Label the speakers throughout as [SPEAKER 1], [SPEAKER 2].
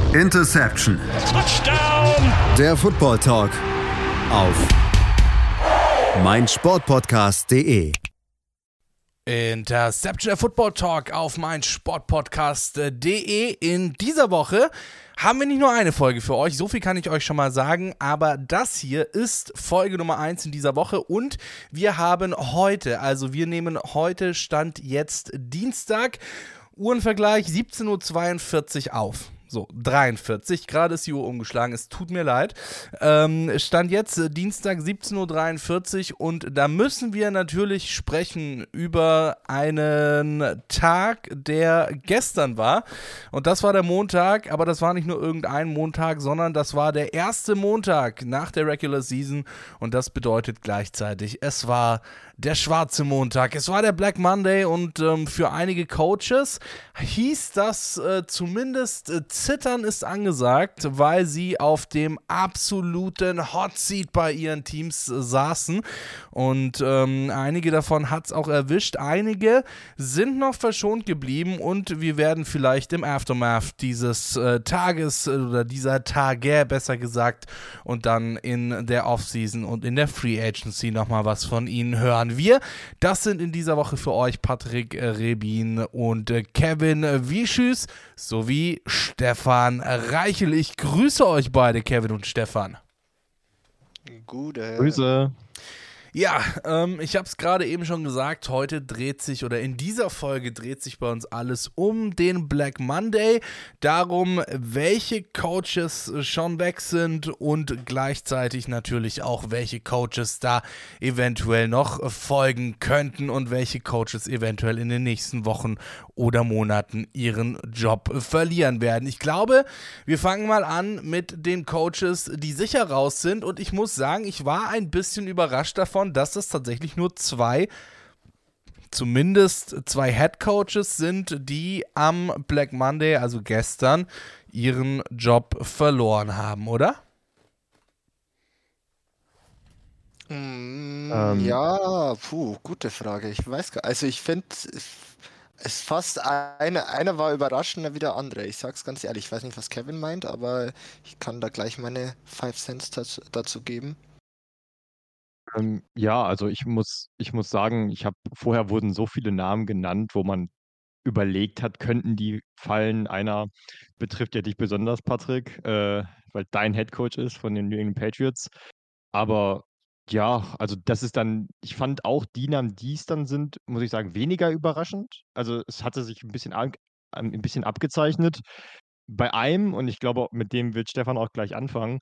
[SPEAKER 1] Interception.
[SPEAKER 2] Touchdown.
[SPEAKER 1] Der Football Talk auf meinsportpodcast.de.
[SPEAKER 3] Interception, der Football Talk auf meinsportpodcast.de. In dieser Woche haben wir nicht nur eine Folge für euch, so viel kann ich euch schon mal sagen, aber das hier ist Folge Nummer 1 in dieser Woche und wir haben heute, also wir nehmen heute Stand jetzt Dienstag, Uhrenvergleich 17:42 Uhr auf. So, 43, gerade ist die Uhr umgeschlagen, es tut mir leid. Stand jetzt Dienstag 17:43 Uhr und da müssen wir natürlich sprechen über einen Tag, der gestern war. Und das war der Montag, aber das war nicht nur irgendein Montag, sondern das war der erste Montag nach der Regular Season und das bedeutet gleichzeitig, es war der schwarze Montag, es war der Black Monday und für einige Coaches hieß das zumindest Zittern ist angesagt, weil sie auf dem absoluten Hot Seat bei ihren Teams saßen und einige davon hat es auch erwischt, einige sind noch verschont geblieben und wir werden vielleicht im Aftermath dieses Tages oder dieser Tage besser gesagt und dann in der Offseason und in der Free Agency nochmal was von ihnen hören. Das sind in dieser Woche für euch Patrick Rebin und Kevin Wieschüß sowie Stefan Reichel. Ich grüße euch beide, Kevin und Stefan.
[SPEAKER 4] Gute
[SPEAKER 5] Grüße.
[SPEAKER 3] Ja, ich habe es gerade eben schon gesagt, heute dreht sich oder in dieser Folge dreht sich bei uns alles um den Black Monday, darum, welche Coaches schon weg sind und gleichzeitig natürlich auch, welche Coaches da eventuell noch folgen könnten und welche Coaches eventuell in den nächsten Wochen oder Monaten ihren Job verlieren werden. Ich glaube, wir fangen mal an mit den Coaches, die sicher raus sind und ich muss sagen, ich war ein bisschen überrascht davon, dass es tatsächlich nur zumindest zwei Head Coaches sind, die am Black Monday, also gestern, ihren Job verloren haben, oder?
[SPEAKER 4] Ja, gute Frage. Ich weiß gar nicht. Also ich finde, es fast einer war überraschender wie der andere. Ich sag's ganz ehrlich, ich weiß nicht, was Kevin meint, aber ich kann da gleich meine 5 Cents dazu geben.
[SPEAKER 5] Ja, also ich muss sagen, vorher wurden so viele Namen genannt, wo man überlegt hat, könnten die fallen. Einer betrifft ja dich besonders, Patrick, weil dein Headcoach ist von den New England Patriots. Aber ja, also das ist dann, ich fand auch die Namen, die es dann sind, muss ich sagen, weniger überraschend. Also es hatte sich ein bisschen abgezeichnet. Bei einem, und ich glaube, mit dem wird Stefan auch gleich anfangen,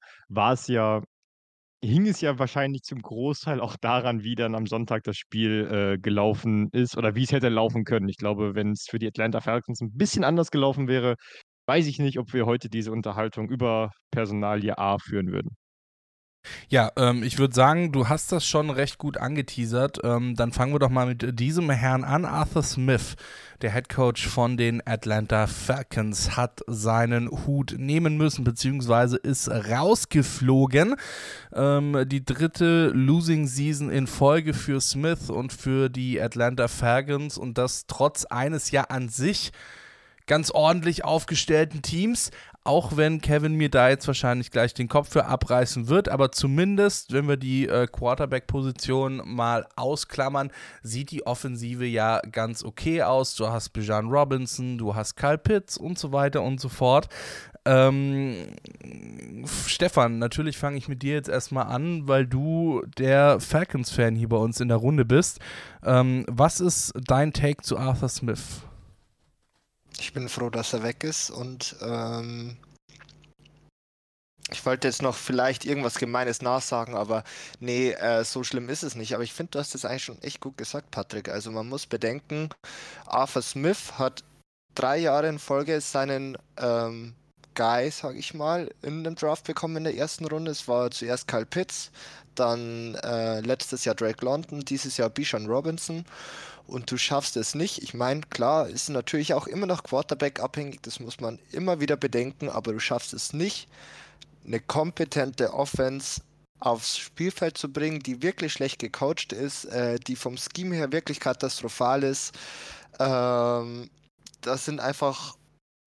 [SPEAKER 5] hing es ja wahrscheinlich zum Großteil auch daran, wie dann am Sonntag das Spiel gelaufen ist oder wie es hätte laufen können. Ich glaube, wenn es für die Atlanta Falcons ein bisschen anders gelaufen wäre, weiß ich nicht, ob wir heute diese Unterhaltung über Personalie A führen würden.
[SPEAKER 3] Ja, ich würde sagen, du hast das schon recht gut angeteasert. Dann fangen wir doch mal mit diesem Herrn an. Arthur Smith, der Headcoach von den Atlanta Falcons, hat seinen Hut nehmen müssen, beziehungsweise ist rausgeflogen. Die dritte Losing Season in Folge für Smith und für die Atlanta Falcons und das trotz eines ja an sich ganz ordentlich aufgestellten Teams, auch wenn Kevin mir da jetzt wahrscheinlich gleich den Kopf für abreißen wird, aber zumindest, wenn wir die Quarterback-Position mal ausklammern, sieht die Offensive ja ganz okay aus. Du hast Bijan Robinson, du hast Kyle Pitts und so weiter und so fort. Stefan, natürlich fange ich mit dir jetzt erstmal an, weil du der Falcons-Fan hier bei uns in der Runde bist. Was ist dein Take zu Arthur Smith?
[SPEAKER 4] Ich bin froh, dass er weg ist und ich wollte jetzt noch vielleicht irgendwas Gemeines nachsagen, aber nee, so schlimm ist es nicht. Aber ich finde, du hast das eigentlich schon echt gut gesagt, Patrick. Also man muss bedenken, Arthur Smith hat 3 Jahre in Folge seinen Guy, sag ich mal, in den Draft bekommen in der ersten Runde. Es war zuerst Kyle Pitts, dann letztes Jahr Drake London, dieses Jahr Bijan Robinson. Und du schaffst es nicht. Ich meine, klar, ist natürlich auch immer noch Quarterback abhängig, das muss man immer wieder bedenken, aber du schaffst es nicht, eine kompetente Offense aufs Spielfeld zu bringen, die wirklich schlecht gecoacht ist, die vom Scheme her wirklich katastrophal ist. Das sind einfach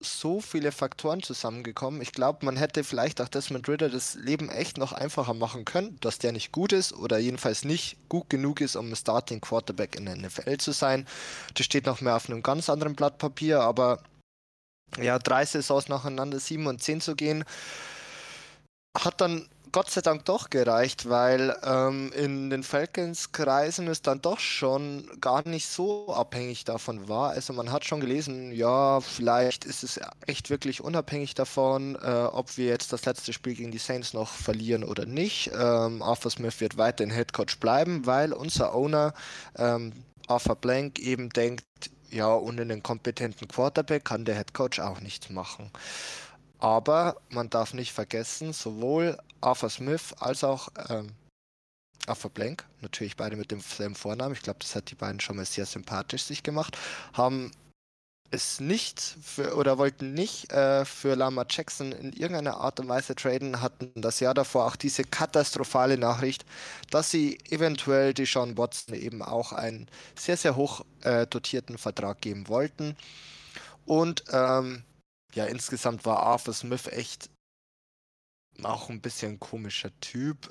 [SPEAKER 4] so viele Faktoren zusammengekommen. Ich glaube, man hätte vielleicht auch Desmond Ridder das Leben echt noch einfacher machen können, dass der nicht gut ist oder jedenfalls nicht gut genug ist, um ein Starting Quarterback in der NFL zu sein. Das steht noch mehr auf einem ganz anderen Blatt Papier, aber ja, 3 Saisons nacheinander 7 und 10 zu gehen, hat dann Gott sei Dank doch gereicht, weil in den Falcons-Kreisen es dann doch schon gar nicht so abhängig davon war. Also man hat schon gelesen, ja, vielleicht ist es echt wirklich unabhängig davon, ob wir jetzt das letzte Spiel gegen die Saints noch verlieren oder nicht. Arthur Smith wird weiterhin Headcoach bleiben, weil unser Owner Arthur Blank eben denkt, ja, ohne einen kompetenten Quarterback kann der Headcoach auch nichts machen. Aber man darf nicht vergessen, sowohl Arthur Smith als auch Arthur Blank, natürlich beide mit demselben Vornamen, ich glaube, das hat die beiden schon mal sehr sympathisch sich gemacht, haben es nicht für, oder wollten nicht für Lamar Jackson in irgendeiner Art und Weise traden, hatten das Jahr davor auch diese katastrophale Nachricht, dass sie eventuell Deshaun Watson eben auch einen sehr, sehr hoch dotierten Vertrag geben wollten. Und ja, insgesamt war Arthur Smith echt auch ein bisschen ein komischer Typ,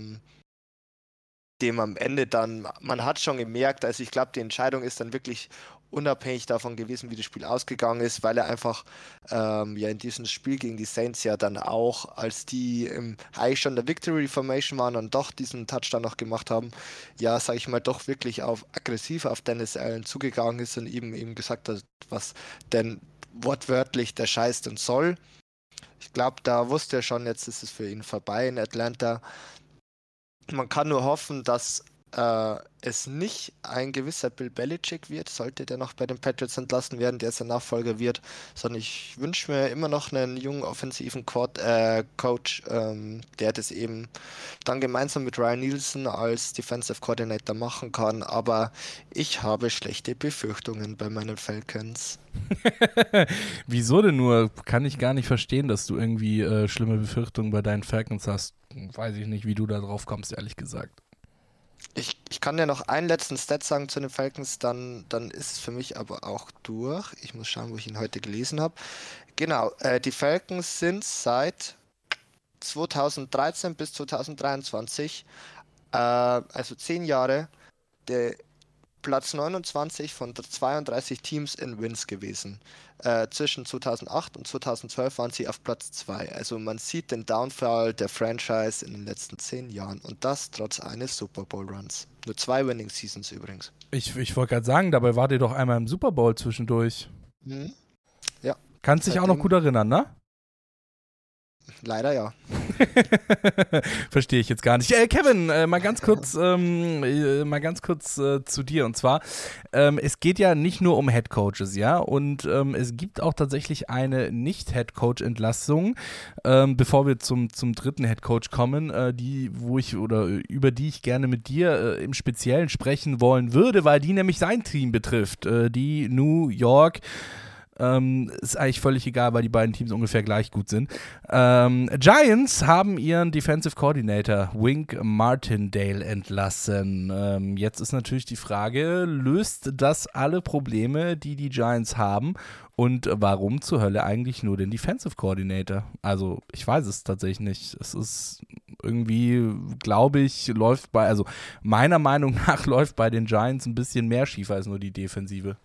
[SPEAKER 4] dem am Ende dann, man hat schon gemerkt, also ich glaube, die Entscheidung ist dann wirklich unabhängig davon gewesen, wie das Spiel ausgegangen ist, weil er einfach ja in diesem Spiel gegen die Saints ja dann auch, als die eigentlich schon der Victory Formation waren und doch diesen Touchdown noch gemacht haben, ja, sage ich mal, doch wirklich aggressiv auf Dennis Allen zugegangen ist und ihm gesagt hat, was denn wortwörtlich der Scheiß denn soll. Ich glaube, da wusste er schon, jetzt ist es für ihn vorbei in Atlanta. Man kann nur hoffen, dass es nicht ein gewisser Bill Belichick wird, sollte der noch bei den Patriots entlassen werden, der sein Nachfolger wird, sondern ich wünsche mir immer noch einen jungen offensiven Coach, der das eben dann gemeinsam mit Ryan Nielsen als Defensive Coordinator machen kann, aber ich habe schlechte Befürchtungen bei meinen Falcons.
[SPEAKER 3] Wieso denn nur? Kann ich gar nicht verstehen, dass du irgendwie schlimme Befürchtungen bei deinen Falcons hast. Weiß ich nicht, wie du da drauf kommst, ehrlich gesagt.
[SPEAKER 4] Ich kann dir noch einen letzten Stat sagen zu den Falcons, dann ist es für mich aber auch durch. Ich muss schauen, wo ich ihn heute gelesen habe. Genau, die Falcons sind seit 2013 bis 2023, also 10 Jahre, der Platz 29 von 32 Teams in Wins gewesen. Zwischen 2008 und 2012 waren sie auf Platz 2. Also man sieht den Downfall der Franchise in den letzten 10 Jahren und das trotz eines Super Bowl Runs. Nur 2 Winning Seasons übrigens.
[SPEAKER 3] Ich wollte gerade sagen, dabei wart ihr doch einmal im Super Bowl zwischendurch.
[SPEAKER 4] Mhm. Ja.
[SPEAKER 3] Kannst dich auch noch gut erinnern, ne?
[SPEAKER 4] Leider ja.
[SPEAKER 3] Verstehe ich jetzt gar nicht. Kevin, mal ganz kurz zu dir. Und zwar, es geht ja nicht nur um Headcoaches, ja, und es gibt auch tatsächlich eine Nicht-Headcoach-Entlassung, bevor wir zum dritten Headcoach kommen, über die ich gerne mit dir im Speziellen sprechen wollen würde, weil die nämlich sein Team betrifft, die New York. Ist eigentlich völlig egal, weil die beiden Teams ungefähr gleich gut sind. Giants haben ihren Defensive Coordinator Wink Martindale entlassen. Jetzt ist natürlich die Frage, löst das alle Probleme, die die Giants haben? Und warum zur Hölle eigentlich nur den Defensive Coordinator? Also, ich weiß es tatsächlich nicht. Es ist irgendwie, glaube ich, meiner Meinung nach läuft bei den Giants ein bisschen mehr schief als nur die Defensive.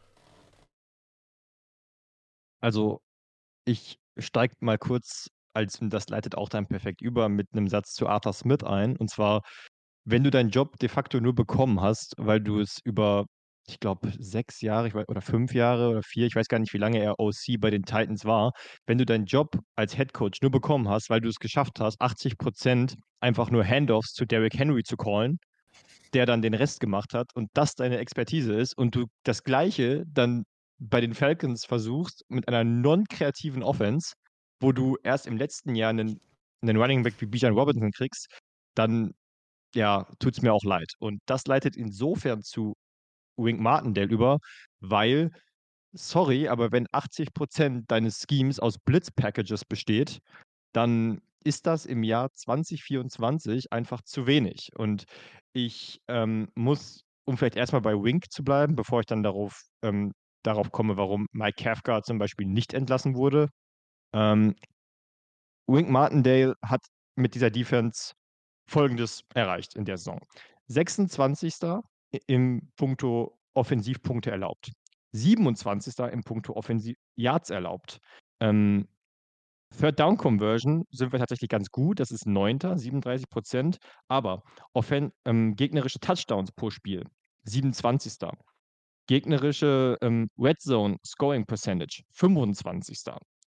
[SPEAKER 5] Also, ich steige mal kurz, das leitet auch dann perfekt über, mit einem Satz zu Arthur Smith ein. Und zwar, wenn du deinen Job de facto nur bekommen hast, weil du es über, ich glaube, 6 Jahre oder 5 Jahre oder 4, ich weiß gar nicht, wie lange er OC bei den Titans war, wenn du deinen Job als Headcoach nur bekommen hast, weil du es geschafft hast, 80% einfach nur Handoffs zu Derrick Henry zu callen, der dann den Rest gemacht hat und das deine Expertise ist und du das Gleiche dann bei den Falcons versuchst mit einer non-kreativen Offense, wo du erst im letzten Jahr einen Running Back wie Bijan Robinson kriegst, dann, ja, tut es mir auch leid. Und das leitet insofern zu Wink Martindale über, weil, sorry, aber wenn 80% deines Schemes aus Blitz-Packages besteht, dann ist das im Jahr 2024 einfach zu wenig. Und ich muss, um vielleicht erstmal bei Wink zu bleiben, bevor ich dann darauf darauf komme, warum Mike Kafka zum Beispiel nicht entlassen wurde. Wink Martindale hat mit dieser Defense Folgendes erreicht in der Saison: 26. im Punkto Offensivpunkte erlaubt, 27. im Punkto Yards erlaubt. Third Down Conversion sind wir tatsächlich ganz gut, das ist 9., 37%, aber gegnerische Touchdowns pro Spiel 27. Gegnerische Red Zone Scoring Percentage 25.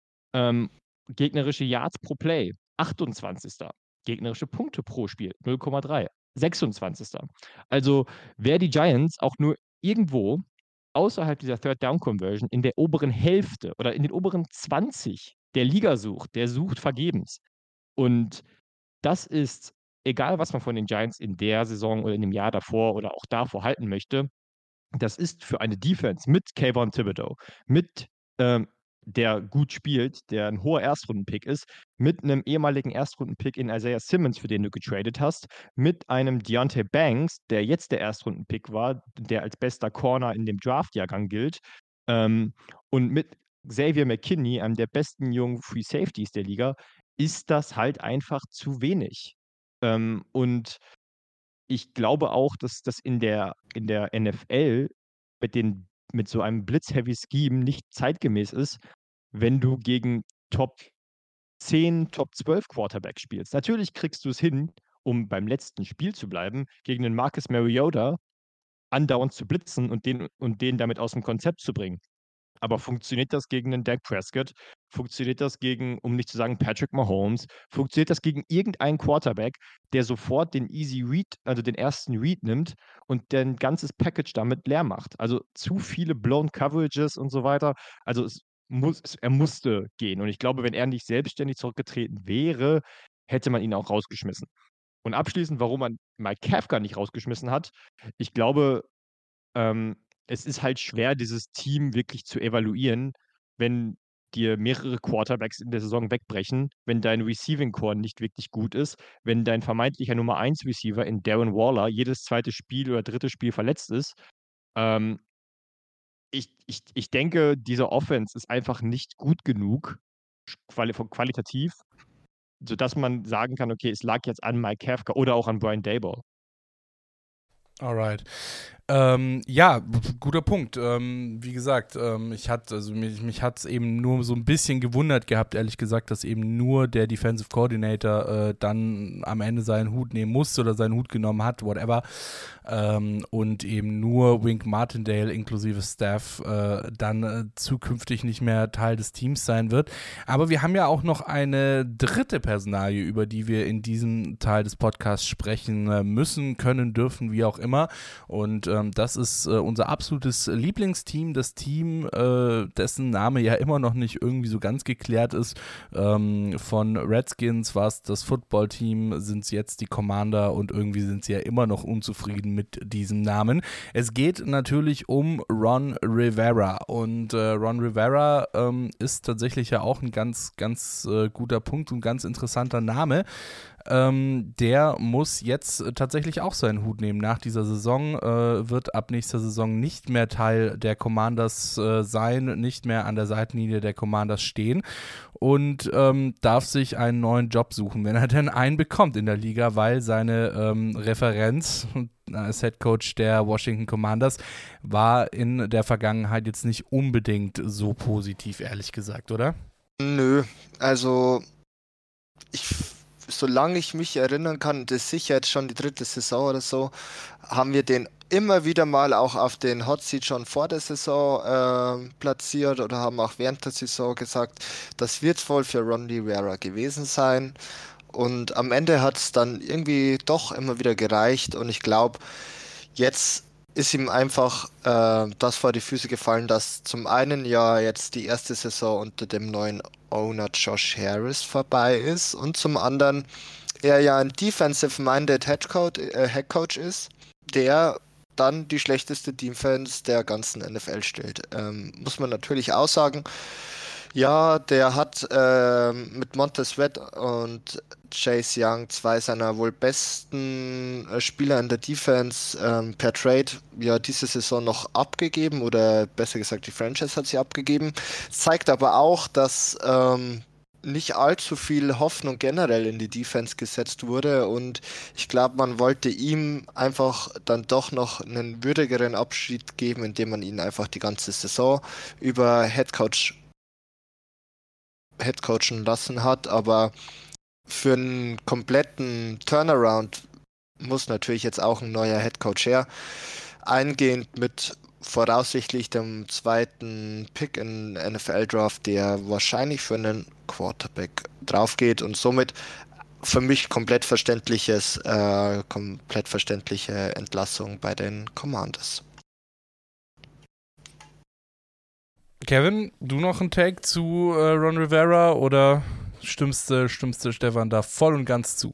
[SPEAKER 5] Gegnerische Yards pro Play 28. Gegnerische Punkte pro Spiel 0,3, 26. Also wer die Giants auch nur irgendwo außerhalb dieser Third Down Conversion in der oberen Hälfte oder in den oberen 20 der Liga sucht, der sucht vergebens. Und das ist, egal was man von den Giants in der Saison oder in dem Jahr davor oder auch davor halten möchte, das ist für eine Defense mit Kayvon Thibodeau, mit der gut spielt, der ein hoher Erstrundenpick ist, mit einem ehemaligen Erstrundenpick in Isaiah Simmons, für den du getradet hast, mit einem Deontay Banks, der jetzt der Erstrundenpick war, der als bester Corner in dem Draftjahrgang gilt, und mit Xavier McKinney, einem der besten jungen Free Safeties der Liga, ist das halt einfach zu wenig. Und ich glaube auch, dass das in der NFL mit so einem Blitz-Heavy-Scheme nicht zeitgemäß ist, wenn du gegen Top 10, Top 12 Quarterbacks spielst. Natürlich kriegst du es hin, um beim letzten Spiel zu bleiben, gegen den Marcus Mariota andauernd zu blitzen und den damit aus dem Konzept zu bringen. Aber funktioniert das gegen einen Dak Prescott? Funktioniert das gegen, um nicht zu sagen Patrick Mahomes? Funktioniert das gegen irgendeinen Quarterback, der sofort den Easy Read, also den ersten Read nimmt und dein ganzes Package damit leer macht? Also zu viele blown Coverages und so weiter. Also er musste gehen. Und ich glaube, wenn er nicht selbstständig zurückgetreten wäre, hätte man ihn auch rausgeschmissen. Und abschließend, warum man Mike Kafka nicht rausgeschmissen hat: Ich glaube, es ist halt schwer, dieses Team wirklich zu evaluieren, wenn dir mehrere Quarterbacks in der Saison wegbrechen, wenn dein Receiving Core nicht wirklich gut ist, wenn dein vermeintlicher Nummer 1 Receiver in Darren Waller jedes zweite Spiel oder dritte Spiel verletzt ist. Ich denke, diese Offense ist einfach nicht gut genug, qualitativ, sodass man sagen kann, okay, es lag jetzt an Mike Kafka oder auch an Brian Daboll.
[SPEAKER 3] Alright. Ja, guter Punkt. Wie gesagt, mich hat es eben nur so ein bisschen gewundert gehabt, ehrlich gesagt, dass eben nur der Defensive Coordinator dann am Ende seinen Hut nehmen musste oder seinen Hut genommen hat, whatever. Und eben nur Wink Martindale inklusive Staff dann zukünftig nicht mehr Teil des Teams sein wird. Aber wir haben ja auch noch eine dritte Personalie, über die wir in diesem Teil des Podcasts sprechen müssen, können, dürfen, wie auch immer. Und das ist unser absolutes Lieblingsteam, das Team, dessen Name ja immer noch nicht irgendwie so ganz geklärt ist. Von Redskins war es das Footballteam, sind es jetzt die Commander und irgendwie sind sie ja immer noch unzufrieden mit diesem Namen. Es geht natürlich um Ron Rivera und Ron Rivera ist tatsächlich ja auch ein ganz, ganz guter Punkt und ein ganz interessanter Name. Der muss jetzt tatsächlich auch seinen Hut nehmen. Nach dieser Saison wird ab nächster Saison nicht mehr Teil der Commanders sein, nicht mehr an der Seitenlinie der Commanders stehen und darf sich einen neuen Job suchen, wenn er denn einen bekommt in der Liga, weil seine Referenz als Headcoach der Washington Commanders war in der Vergangenheit jetzt nicht unbedingt so positiv, ehrlich gesagt, oder?
[SPEAKER 4] Nö, also solange ich mich erinnern kann, das ist sicher jetzt schon die 3. Saison oder so, haben wir den immer wieder mal auch auf den Hot Seat schon vor der Saison platziert oder haben auch während der Saison gesagt, das wird voll für Ron Rivera gewesen sein. Und am Ende hat es dann irgendwie doch immer wieder gereicht und ich glaube, jetzt ist ihm einfach das vor die Füße gefallen, dass zum einen ja jetzt die erste Saison unter dem neuen Owner Josh Harris vorbei ist und zum anderen er ja ein defensive-minded Headcoach ist, der dann die schlechteste Defense der ganzen NFL stellt. Muss man natürlich auch sagen, Ja, der hat mit Montez Sweat und Chase Young zwei seiner wohl besten Spieler in der Defense per Trade ja diese Saison noch abgegeben oder besser gesagt die Franchise hat sie abgegeben. Zeigt aber auch, dass nicht allzu viel Hoffnung generell in die Defense gesetzt wurde und ich glaube, man wollte ihm einfach dann doch noch einen würdigeren Abschied geben, indem man ihn einfach die ganze Saison über Headcoachen lassen hat, aber für einen kompletten Turnaround muss natürlich jetzt auch ein neuer Headcoach her, eingehend mit voraussichtlich dem zweiten Pick in NFL-Draft, der wahrscheinlich für einen Quarterback draufgeht und somit für mich komplett verständliche Entlassung bei den Commanders.
[SPEAKER 3] Kevin, du noch einen Take zu Ron Rivera oder stimmst du Stefan da voll und ganz zu?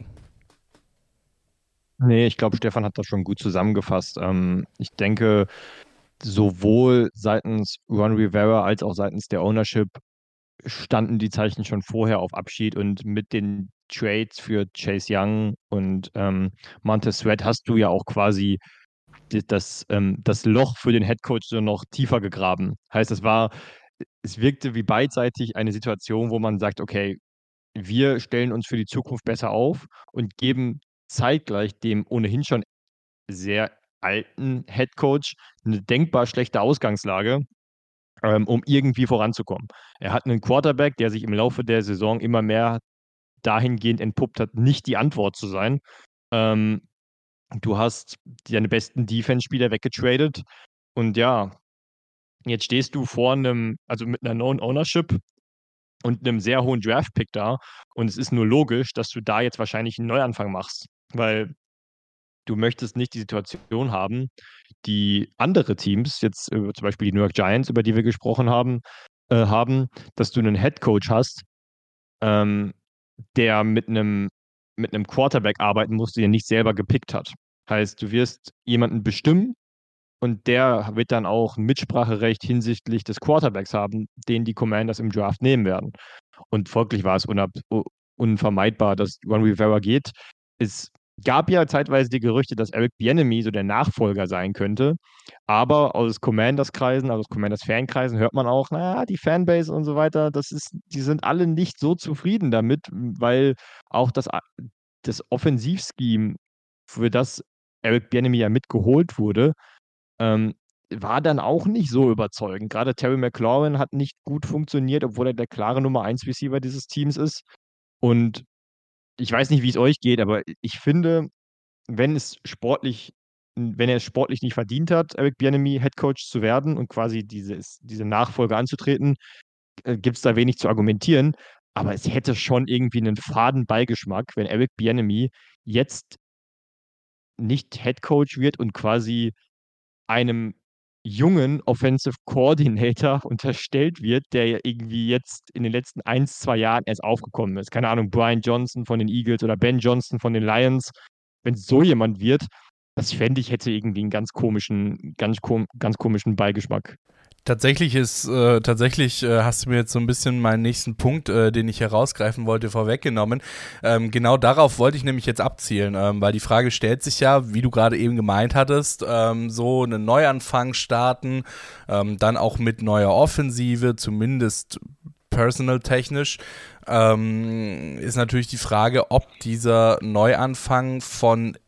[SPEAKER 5] Nee, ich glaube, Stefan hat das schon gut zusammengefasst. Ich denke, sowohl seitens Ron Rivera als auch seitens der Ownership standen die Zeichen schon vorher auf Abschied und mit den Trades für Chase Young und Montez Sweat hast du ja auch quasi das Loch für den Headcoach so noch tiefer gegraben. Heißt, es wirkte wie beidseitig eine Situation, wo man sagt, okay, wir stellen uns für die Zukunft besser auf und geben zeitgleich dem ohnehin schon sehr alten Headcoach eine denkbar schlechte Ausgangslage, um irgendwie voranzukommen. Er hat einen Quarterback, der sich im Laufe der Saison immer mehr dahingehend entpuppt hat, nicht die Antwort zu sein. Du hast deine besten Defense-Spieler weggetradet und ja, jetzt stehst du also mit einer Known Ownership und einem sehr hohen Draft-Pick da und es ist nur logisch, dass du da jetzt wahrscheinlich einen Neuanfang machst, weil du möchtest nicht die Situation haben, die andere Teams, jetzt zum Beispiel die New York Giants, über die wir gesprochen haben, dass du einen Headcoach hast, der mit einem Quarterback arbeiten muss, den er nicht selber gepickt hat. Heißt, du wirst jemanden bestimmen und der wird dann auch ein Mitspracherecht hinsichtlich des Quarterbacks haben, den die Commanders im Draft nehmen werden. Und folglich war es unvermeidbar, dass Ron Rivera geht. Es gab ja zeitweise die Gerüchte, dass Eric Bieniemy so der Nachfolger sein könnte. Aber aus Commanders-Kreisen, also aus Commanders-Fankreisen hört man auch, naja, die Fanbase und so weiter, die sind alle nicht so zufrieden damit, weil auch das Offensivscheme, für das Eric Bieniemy ja mitgeholt wurde, war dann auch nicht so überzeugend. Gerade Terry McLaurin hat nicht gut funktioniert, obwohl er der klare Nummer 1 Receiver dieses Teams ist. Und ich weiß nicht, wie es euch geht, aber ich finde, wenn er es sportlich nicht verdient hat, Eric Bieniemy Headcoach zu werden und quasi diese Nachfolge anzutreten, gibt es da wenig zu argumentieren. Aber es hätte schon irgendwie einen faden Beigeschmack, wenn Eric Bieniemy jetzt nicht Headcoach wird und quasi einem jungen Offensive Coordinator unterstellt wird, der ja irgendwie jetzt in den letzten 1, 2 Jahren erst aufgekommen ist. Keine Ahnung, Brian Johnson von den Eagles oder Ben Johnson von den Lions. Wenn so jemand wird, das fände ich, hätte irgendwie einen ganz komischen Beigeschmack.
[SPEAKER 3] Tatsächlich hast du mir jetzt so ein bisschen meinen nächsten Punkt, den ich herausgreifen wollte, vorweggenommen. Genau darauf wollte ich nämlich jetzt abzielen, weil die Frage stellt sich ja, wie du gerade eben gemeint hattest, so einen Neuanfang starten, dann auch mit neuer Offensive, zumindest personal-technisch, ist natürlich die Frage, ob dieser Neuanfang von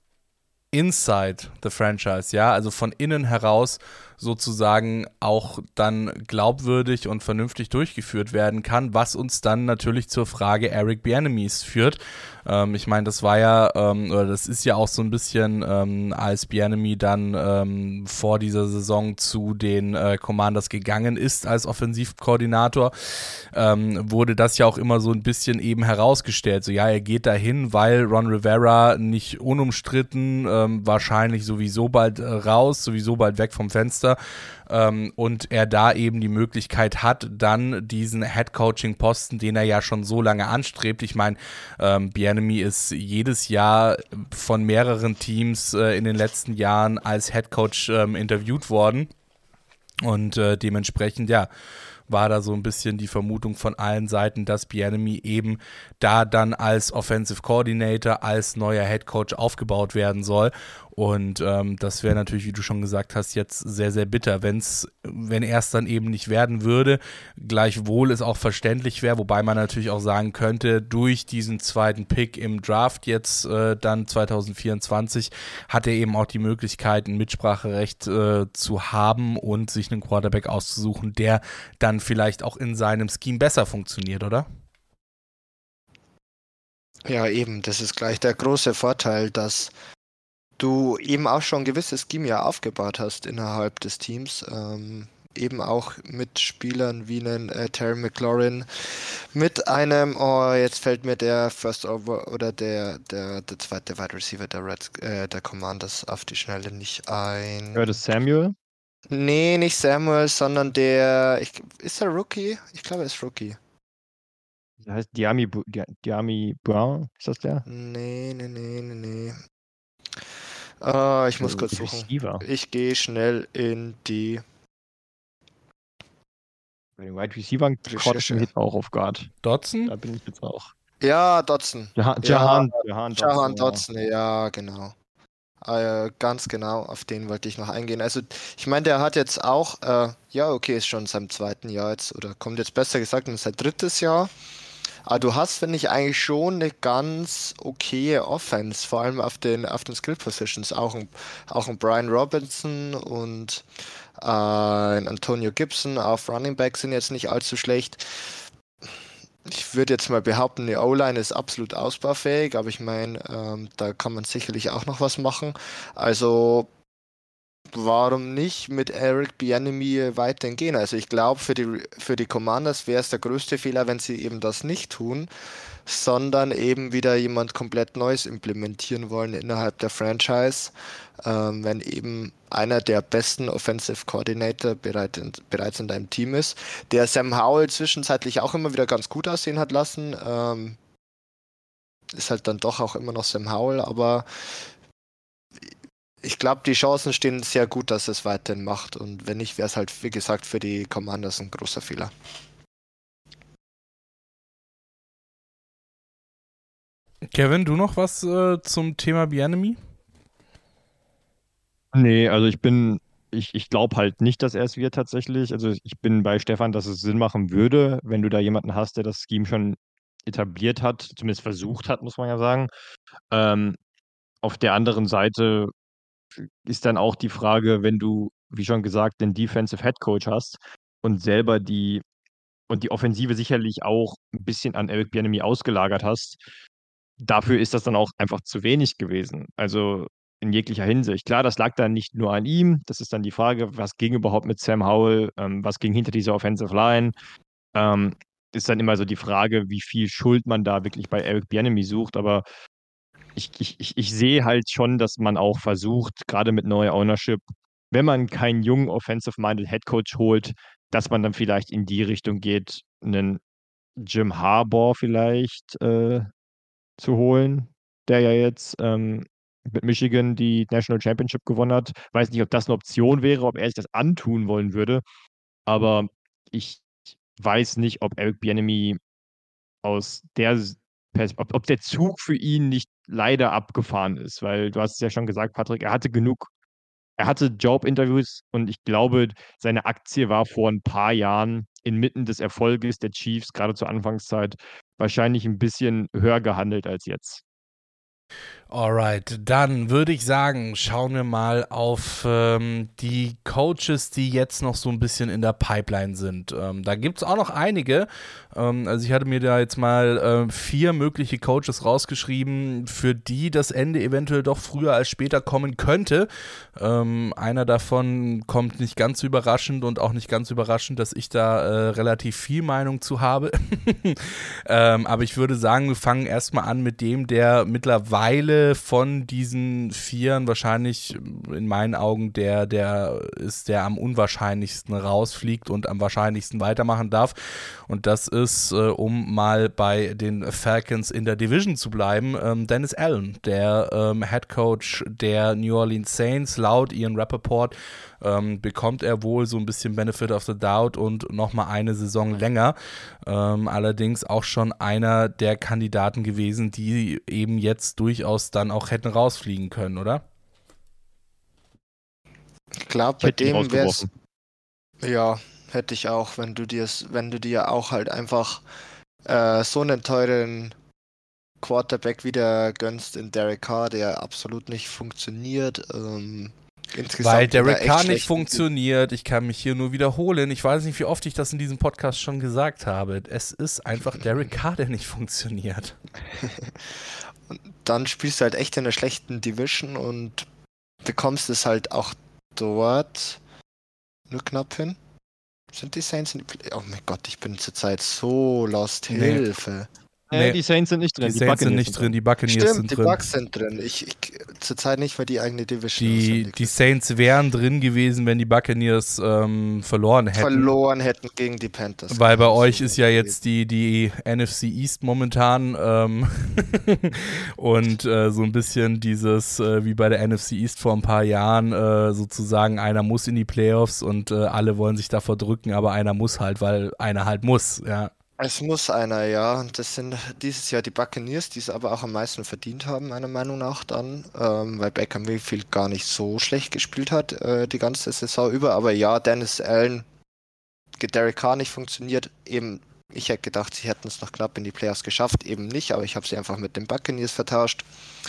[SPEAKER 3] inside the franchise, ja, also von innen heraus sozusagen auch dann glaubwürdig und vernünftig durchgeführt werden kann, was uns dann natürlich zur Frage Eric Bieniemys führt. Ich meine, das war ja, oder das ist ja auch so ein bisschen, als Bieniemy dann vor dieser Saison zu den Commanders gegangen ist als Offensivkoordinator, wurde das ja auch immer so ein bisschen eben herausgestellt. So, ja, er geht dahin, weil Ron Rivera nicht unumstritten, wahrscheinlich sowieso bald raus, sowieso bald weg vom Fenster, und er da eben die Möglichkeit hat, dann diesen Head-Coaching-Posten, den er ja schon so lange anstrebt. Ich meine, Bieniemy ist jedes Jahr von mehreren Teams in den letzten Jahren als Head-Coach interviewt worden und dementsprechend, ja, war da so ein bisschen die Vermutung von allen Seiten, dass Bieniemy eben da dann als Offensive Coordinator, als neuer Head Coach aufgebaut werden soll. Und das wäre natürlich, wie du schon gesagt hast, jetzt sehr, sehr bitter, wenn er es dann eben nicht werden würde. Gleichwohl es auch verständlich wäre, wobei man natürlich auch sagen könnte, durch diesen zweiten Pick im Draft jetzt dann 2024 hat er eben auch die Möglichkeit, ein Mitspracherecht zu haben und sich einen Quarterback auszusuchen, der dann vielleicht auch in seinem Scheme besser funktioniert, oder?
[SPEAKER 4] Ja, eben, das ist gleich der große Vorteil, dass du eben auch schon ein gewisses Scheme ja aufgebaut hast innerhalb des Teams. Eben auch mit Spielern wie einen Terry McLaurin, mit einem, jetzt fällt mir der First Over oder der zweite Wide Receiver der Commanders auf die Schnelle nicht ein.
[SPEAKER 5] Curtis Samuel?
[SPEAKER 4] Nee, nicht Samuel, sondern ist er Rookie? Ich glaube, er ist Rookie.
[SPEAKER 5] Der heißt Diami Brown, ist das der?
[SPEAKER 4] Nee. Ich muss kurz suchen.
[SPEAKER 5] Receiver.
[SPEAKER 4] Ich gehe schnell in die
[SPEAKER 5] Bei den Wide Receiver
[SPEAKER 4] Recherche.
[SPEAKER 5] Hit auch auf Guard.
[SPEAKER 3] Dotson?
[SPEAKER 5] Da bin ich jetzt auch.
[SPEAKER 4] Ja, Dotson.
[SPEAKER 5] Jahan
[SPEAKER 4] Dotson, ja, genau. Ganz genau, auf den wollte ich noch eingehen. Also, ich meine, der hat jetzt auch, ist schon in seinem zweiten Jahr jetzt, oder kommt jetzt besser gesagt in sein drittes Jahr. Aber du hast, finde ich, eigentlich schon eine ganz okaye Offense, vor allem auf den Skill Positions. Auch ein Brian Robinson und ein Antonio Gibson auf Running Back sind jetzt nicht allzu schlecht. Ich würde jetzt mal behaupten, die O-Line ist absolut ausbaufähig, aber ich meine, da kann man sicherlich auch noch was machen. Also warum nicht mit Eric Bieniemy weiterhin gehen? Also ich glaube, für die Commanders wäre es der größte Fehler, wenn sie eben das nicht tun, sondern eben wieder jemand komplett Neues implementieren wollen innerhalb der Franchise, wenn eben einer der besten Offensive Coordinator bereits in deinem Team ist, der Sam Howell zwischenzeitlich auch immer wieder ganz gut aussehen hat lassen, ist halt dann doch auch immer noch Sam Howell, aber ich glaube, die Chancen stehen sehr gut, dass es weiterhin macht, und wenn nicht, wäre es halt, wie gesagt, für die Commanders ein großer Fehler.
[SPEAKER 3] Kevin, du noch was zum Thema Bieniemy?
[SPEAKER 5] Nee, also ich glaube halt nicht, dass er es wird tatsächlich. Also ich bin bei Stefan, dass es Sinn machen würde, wenn du da jemanden hast, der das Scheme schon etabliert hat, zumindest versucht hat, muss man ja sagen. Auf der anderen Seite ist dann auch die Frage, wenn du, wie schon gesagt, den Defensive Head Coach hast und selber die Offensive sicherlich auch ein bisschen an Eric Bieniemy ausgelagert hast, dafür ist das dann auch einfach zu wenig gewesen. Also in jeglicher Hinsicht. Klar, das lag dann nicht nur an ihm. Das ist dann die Frage, was ging überhaupt mit Sam Howell, was ging hinter dieser Offensive Line. Ist dann immer so die Frage, wie viel Schuld man da wirklich bei Eric Bieniemy sucht. Aber ich sehe halt schon, dass man auch versucht, gerade mit neuer Ownership, wenn man keinen jungen Offensive-Minded Headcoach holt, dass man dann vielleicht in die Richtung geht, einen Jim Harbaugh vielleicht zu holen, der ja jetzt mit Michigan die National Championship gewonnen hat. Weiß nicht, ob das eine Option wäre, ob er sich das antun wollen würde, aber ich weiß nicht, ob Eric Bieniemy aus der ob der Zug für ihn nicht leider abgefahren ist, weil du hast es ja schon gesagt, Patrick, er hatte Jobinterviews und ich glaube, seine Aktie war vor ein paar Jahren inmitten des Erfolges der Chiefs, gerade zur Anfangszeit, wahrscheinlich ein bisschen höher gehandelt als jetzt.
[SPEAKER 3] Alright, dann würde ich sagen, schauen wir mal auf die Coaches, die jetzt noch so ein bisschen in der Pipeline sind. Da gibt es auch noch einige. Also ich hatte mir da jetzt mal 4 mögliche Coaches rausgeschrieben, für die das Ende eventuell doch früher als später kommen könnte. Einer davon kommt nicht ganz überraschend und auch nicht ganz überraschend, dass ich da relativ viel Meinung zu habe. Aber ich würde sagen, wir fangen erstmal an mit dem, der mittlerweile mittlerweile von diesen Vieren wahrscheinlich in meinen Augen der ist, der am unwahrscheinlichsten rausfliegt und am wahrscheinlichsten weitermachen darf. Und das ist, um mal bei den Falcons in der Division zu bleiben, Dennis Allen, der Head Coach der New Orleans Saints. Laut Ian Rappaport bekommt er wohl so ein bisschen Benefit of the Doubt und nochmal eine Saison länger. Allerdings auch schon einer der Kandidaten gewesen, die eben jetzt durchaus dann auch hätten rausfliegen können, oder?
[SPEAKER 4] Ich glaube, bei dem wäre es. Ja, hätte ich auch, wenn du dir auch halt einfach so einen teuren Quarterback wieder gönnst in Derek Carr, der absolut nicht funktioniert. Insgesamt
[SPEAKER 3] weil Derek Carr nicht funktioniert. Ich kann mich hier nur wiederholen. Ich weiß nicht, wie oft ich das in diesem Podcast schon gesagt habe. Es ist einfach Derek Carr, der nicht funktioniert.
[SPEAKER 4] Und dann spielst du halt echt in einer schlechten Division und bekommst es halt auch dort nur knapp hin. Sind die Saints in die Oh mein Gott, ich bin zurzeit so lost. Hilfe.
[SPEAKER 3] Nee,
[SPEAKER 5] die Saints sind nicht drin.
[SPEAKER 3] Die Saints sind nicht drin, die Buccaneers sind
[SPEAKER 4] die
[SPEAKER 3] drin.
[SPEAKER 4] Bucks sind drin. Ich zurzeit nicht, weil die eigene Division
[SPEAKER 3] Die Saints wären drin gewesen, wenn die Buccaneers verloren hätten.
[SPEAKER 4] Gegen die Panthers.
[SPEAKER 3] Weil bei euch ist ja jetzt die NFC East momentan und so ein bisschen dieses, wie bei der NFC East vor ein paar Jahren, sozusagen einer muss in die Playoffs und alle wollen sich davor drücken, aber einer muss halt, weil einer halt muss, ja.
[SPEAKER 4] Es muss einer, ja. Und das sind dieses Jahr die Buccaneers, die es aber auch am meisten verdient haben, meiner Meinung nach dann, weil Baker Mayfield gar nicht so schlecht gespielt hat, die ganze Saison über. Aber ja, Dennis Allen, Derek Carr nicht funktioniert. Eben, ich hätte gedacht, sie hätten es noch knapp in die Playoffs geschafft, eben nicht, aber ich habe sie einfach mit den Buccaneers vertauscht.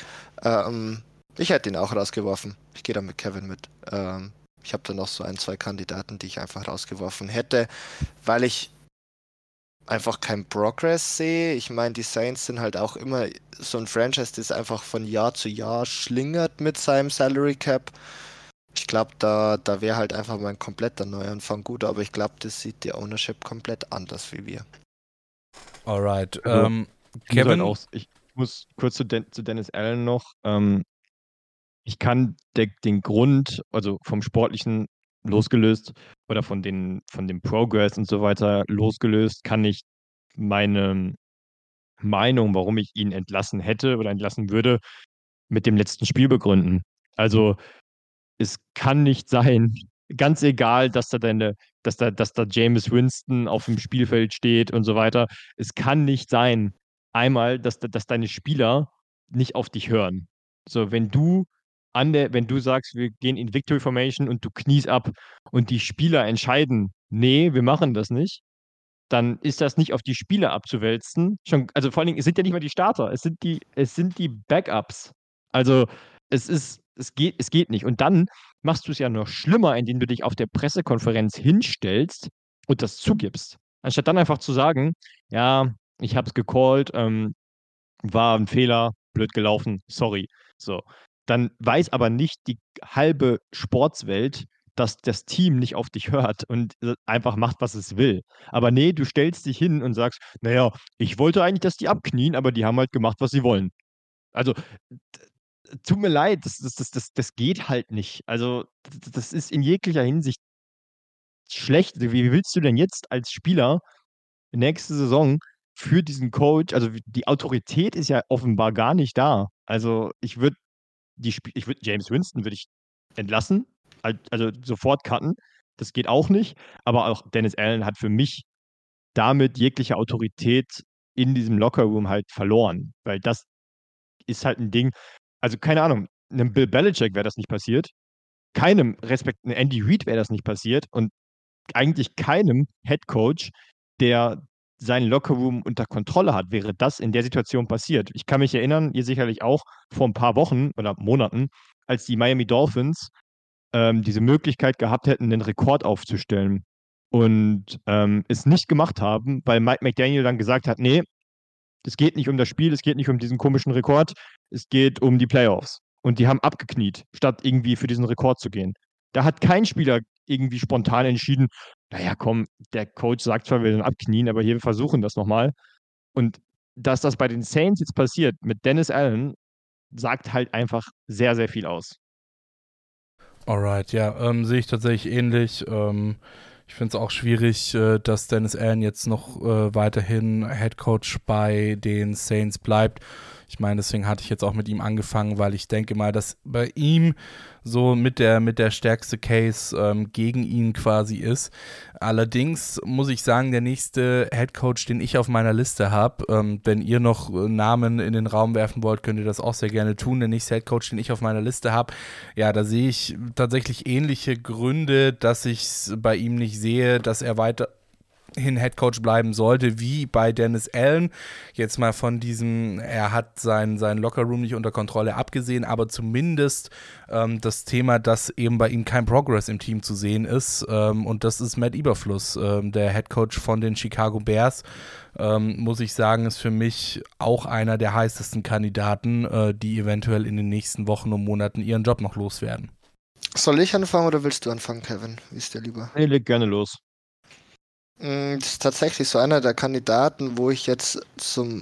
[SPEAKER 4] Ich hätte ihn auch rausgeworfen. Ich gehe da mit Kevin mit. Ich habe da noch so 1-2 Kandidaten, die ich einfach rausgeworfen hätte, weil ich einfach kein Progress sehe. Ich meine, die Saints sind halt auch immer so ein Franchise, das einfach von Jahr zu Jahr schlingert mit seinem Salary Cap. Ich glaube, da wäre halt einfach mal ein kompletter Neuanfang gut, aber ich glaube, das sieht die Ownership komplett anders wie wir.
[SPEAKER 3] Alright.
[SPEAKER 5] Kevin? Ich muss kurz zu Dennis Allen noch. Ich kann den Grund, also vom Sportlichen losgelöst oder von dem Progress und so weiter losgelöst, kann ich meine Meinung, warum ich ihn entlassen hätte oder entlassen würde, mit dem letzten Spiel begründen. Also es kann nicht sein, ganz egal, dass da Jameis Winston auf dem Spielfeld steht und so weiter, es kann nicht sein, einmal, dass deine Spieler nicht auf dich hören. So, wenn du sagst, wir gehen in Victory Formation und du kniest ab und die Spieler entscheiden, nee, wir machen das nicht, dann ist das nicht auf die Spieler abzuwälzen. Also vor allen Dingen, es sind ja nicht mal die Starter, es sind die Backups. Also es geht nicht. Und dann machst du es ja noch schlimmer, indem du dich auf der Pressekonferenz hinstellst und das zugibst. Anstatt dann einfach zu sagen, ja, ich habe es gecallt, war ein Fehler, blöd gelaufen, sorry. So. Dann weiß aber nicht die halbe Sportswelt, dass das Team nicht auf dich hört und einfach macht, was es will. Aber nee, du stellst dich hin und sagst, naja, ich wollte eigentlich, dass die abknien, aber die haben halt gemacht, was sie wollen. Also, tut mir leid, das geht halt nicht. Also, das ist in jeglicher Hinsicht schlecht. Wie willst du denn jetzt als Spieler nächste Saison für diesen Coach, also die Autorität ist ja offenbar gar nicht da. Also ich würde James Winston würde ich entlassen, also sofort cutten. Das geht auch nicht. Aber auch Dennis Allen hat für mich damit jegliche Autorität in diesem Lockerroom halt verloren. Weil das ist halt ein Ding, also keine Ahnung, einem Bill Belichick wäre das nicht passiert. Keinem Andy Reid wäre das nicht passiert und eigentlich keinem Head Coach, der seinen Lockerroom unter Kontrolle hat, wäre das in der Situation passiert. Ich kann mich erinnern, ihr sicherlich auch, vor ein paar Wochen oder Monaten, als die Miami Dolphins diese Möglichkeit gehabt hätten, einen Rekord aufzustellen und es nicht gemacht haben, weil Mike McDaniel dann gesagt hat, nee, es geht nicht um das Spiel, es geht nicht um diesen komischen Rekord, es geht um die Playoffs. Und die haben abgekniet, statt irgendwie für diesen Rekord zu gehen. Da hat kein Spieler irgendwie spontan entschieden, naja, komm, der Coach sagt zwar, wir werden abknien, aber hier, wir versuchen das nochmal. Und dass das bei den Saints jetzt passiert mit Dennis Allen, sagt halt einfach sehr, sehr viel aus.
[SPEAKER 3] Alright, ja, sehe ich tatsächlich ähnlich. Ich finde es auch schwierig, dass Dennis Allen jetzt noch weiterhin Head Coach bei den Saints bleibt. Ich meine, deswegen hatte ich jetzt auch mit ihm angefangen, weil ich denke mal, dass bei ihm so mit der stärkste Case gegen ihn quasi ist. Allerdings muss ich sagen, der nächste Head Coach, den ich auf meiner Liste habe, wenn ihr noch Namen in den Raum werfen wollt, könnt ihr das auch sehr gerne tun. Der nächste Head Coach, den ich auf meiner Liste habe, ja, da sehe ich tatsächlich ähnliche Gründe, dass ich es bei ihm nicht sehe, dass er weiterhin Headcoach bleiben sollte, wie bei Dennis Allen. Jetzt mal von diesem, er hat sein Lockerroom nicht unter Kontrolle abgesehen, aber zumindest das Thema, dass eben bei ihm kein Progress im Team zu sehen ist. Und das ist Matt Eberfluss, der Headcoach von den Chicago Bears. Muss ich sagen, ist für mich auch einer der heißesten Kandidaten, die eventuell in den nächsten Wochen und Monaten ihren Job noch loswerden.
[SPEAKER 4] Soll ich anfangen oder willst du anfangen, Kevin? Wie ist dir lieber?
[SPEAKER 5] Nee, leg gerne los.
[SPEAKER 4] Das ist tatsächlich so einer der Kandidaten, wo ich jetzt zum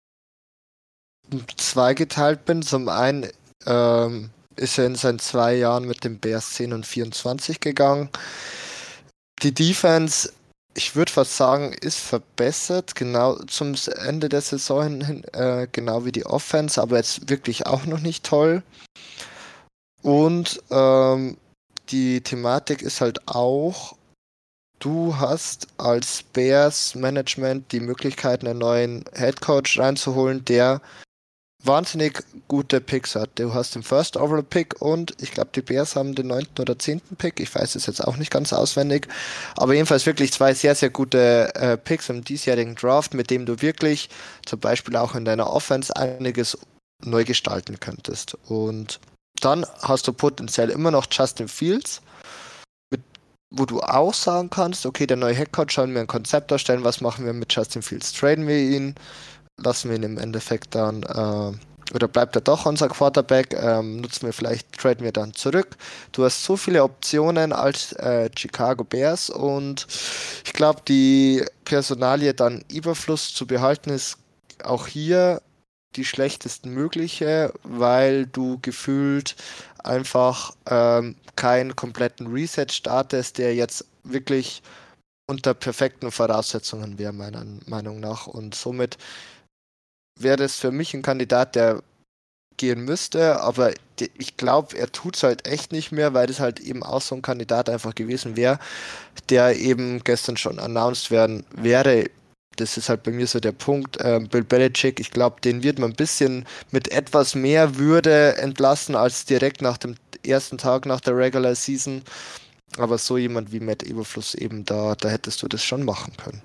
[SPEAKER 4] zweigeteilt bin. Zum einen ist er in seinen 2 Jahren mit den Bears 10 und 24 gegangen. Die Defense, ich würde fast sagen, ist verbessert, genau zum Ende der Saison hin, genau wie die Offense, aber jetzt wirklich auch noch nicht toll. Und die Thematik ist halt auch, du hast als Bears Management die Möglichkeit, einen neuen Headcoach reinzuholen, der wahnsinnig gute Picks hat. Du hast den First Overall Pick und ich glaube, die Bears haben den 9. oder 10. Pick. Ich weiß es jetzt auch nicht ganz auswendig. Aber jedenfalls wirklich 2 sehr, sehr gute Picks im diesjährigen Draft, mit dem du wirklich zum Beispiel auch in deiner Offense einiges neu gestalten könntest. Und dann hast du potenziell immer noch Justin Fields, wo du auch sagen kannst, okay, der neue Headcoach, schauen wir ein Konzept erstellen, was machen wir mit Justin Fields? Traden wir ihn, lassen wir ihn im Endeffekt dann, oder bleibt er doch unser Quarterback, nutzen wir vielleicht, traden wir dann zurück. Du hast so viele Optionen als Chicago Bears und ich glaube, die Personalie dann Überfluss zu behalten ist auch hier die schlechtesten mögliche, weil du gefühlt einfach keinen kompletten Reset startest, der jetzt wirklich unter perfekten Voraussetzungen wäre, meiner Meinung nach. Und somit wäre das für mich ein Kandidat, der gehen müsste, aber ich glaube, er tut es halt echt nicht mehr, weil das halt eben auch so ein Kandidat einfach gewesen wäre, der eben gestern schon announced werden wäre. Das ist halt bei mir so der Punkt. Bill Belichick, ich glaube, den wird man ein bisschen mit etwas mehr Würde entlassen als direkt nach dem ersten Tag nach der Regular Season. Aber so jemand wie Matt Eberfluss eben, da hättest du das schon machen können.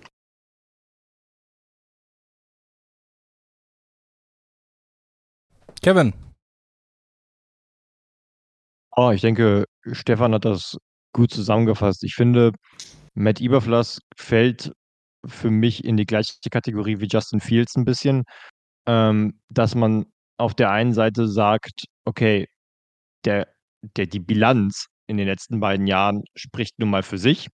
[SPEAKER 3] Kevin.
[SPEAKER 5] Oh, ich denke, Stefan hat das gut zusammengefasst. Ich finde, Matt Eberfluss fällt für mich in die gleiche Kategorie wie Justin Fields ein bisschen, dass man auf der einen Seite sagt, okay, die Bilanz in den letzten beiden Jahren spricht nun mal für sich,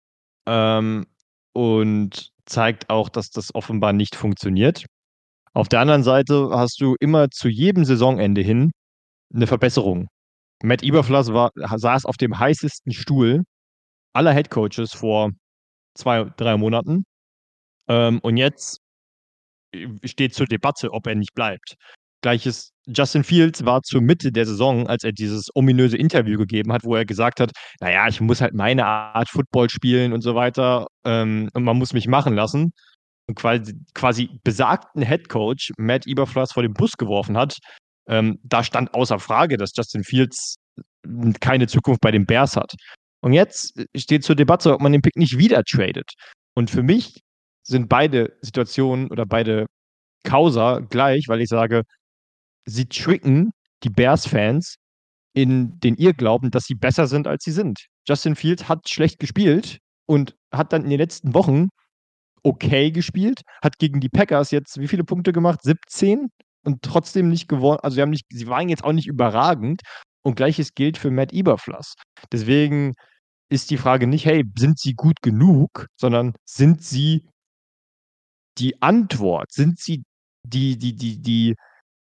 [SPEAKER 5] und zeigt auch, dass das offenbar nicht funktioniert. Auf der anderen Seite hast du immer zu jedem Saisonende hin eine Verbesserung. Matt Eberfluss saß auf dem heißesten Stuhl aller Headcoaches vor 2, 3 Monaten, und jetzt steht zur Debatte, ob er nicht bleibt. Gleiches, Justin Fields war zur Mitte der Saison, als er dieses ominöse Interview gegeben hat, wo er gesagt hat, naja, ich muss halt meine Art Football spielen und so weiter, und man muss mich machen lassen. Und quasi besagten Headcoach Matt Eberfluss vor den Bus geworfen hat. Da stand außer Frage, dass Justin Fields keine Zukunft bei den Bears hat. Und jetzt steht zur Debatte, ob man den Pick nicht wieder tradet. Und für mich sind beide Situationen oder beide Causa gleich, weil ich sage, sie tricken die Bears-Fans in den Irrglauben, dass sie besser sind, als sie sind. Justin Fields hat schlecht gespielt und hat dann in den letzten Wochen okay gespielt, hat gegen die Packers jetzt wie viele Punkte gemacht? 17 und trotzdem nicht gewonnen. Also sie waren jetzt auch nicht überragend. Und Gleiches gilt für Matt Eberfluss. Deswegen ist die Frage nicht, hey, sind sie gut genug, sondern sind sie die Antwort? Sind sie die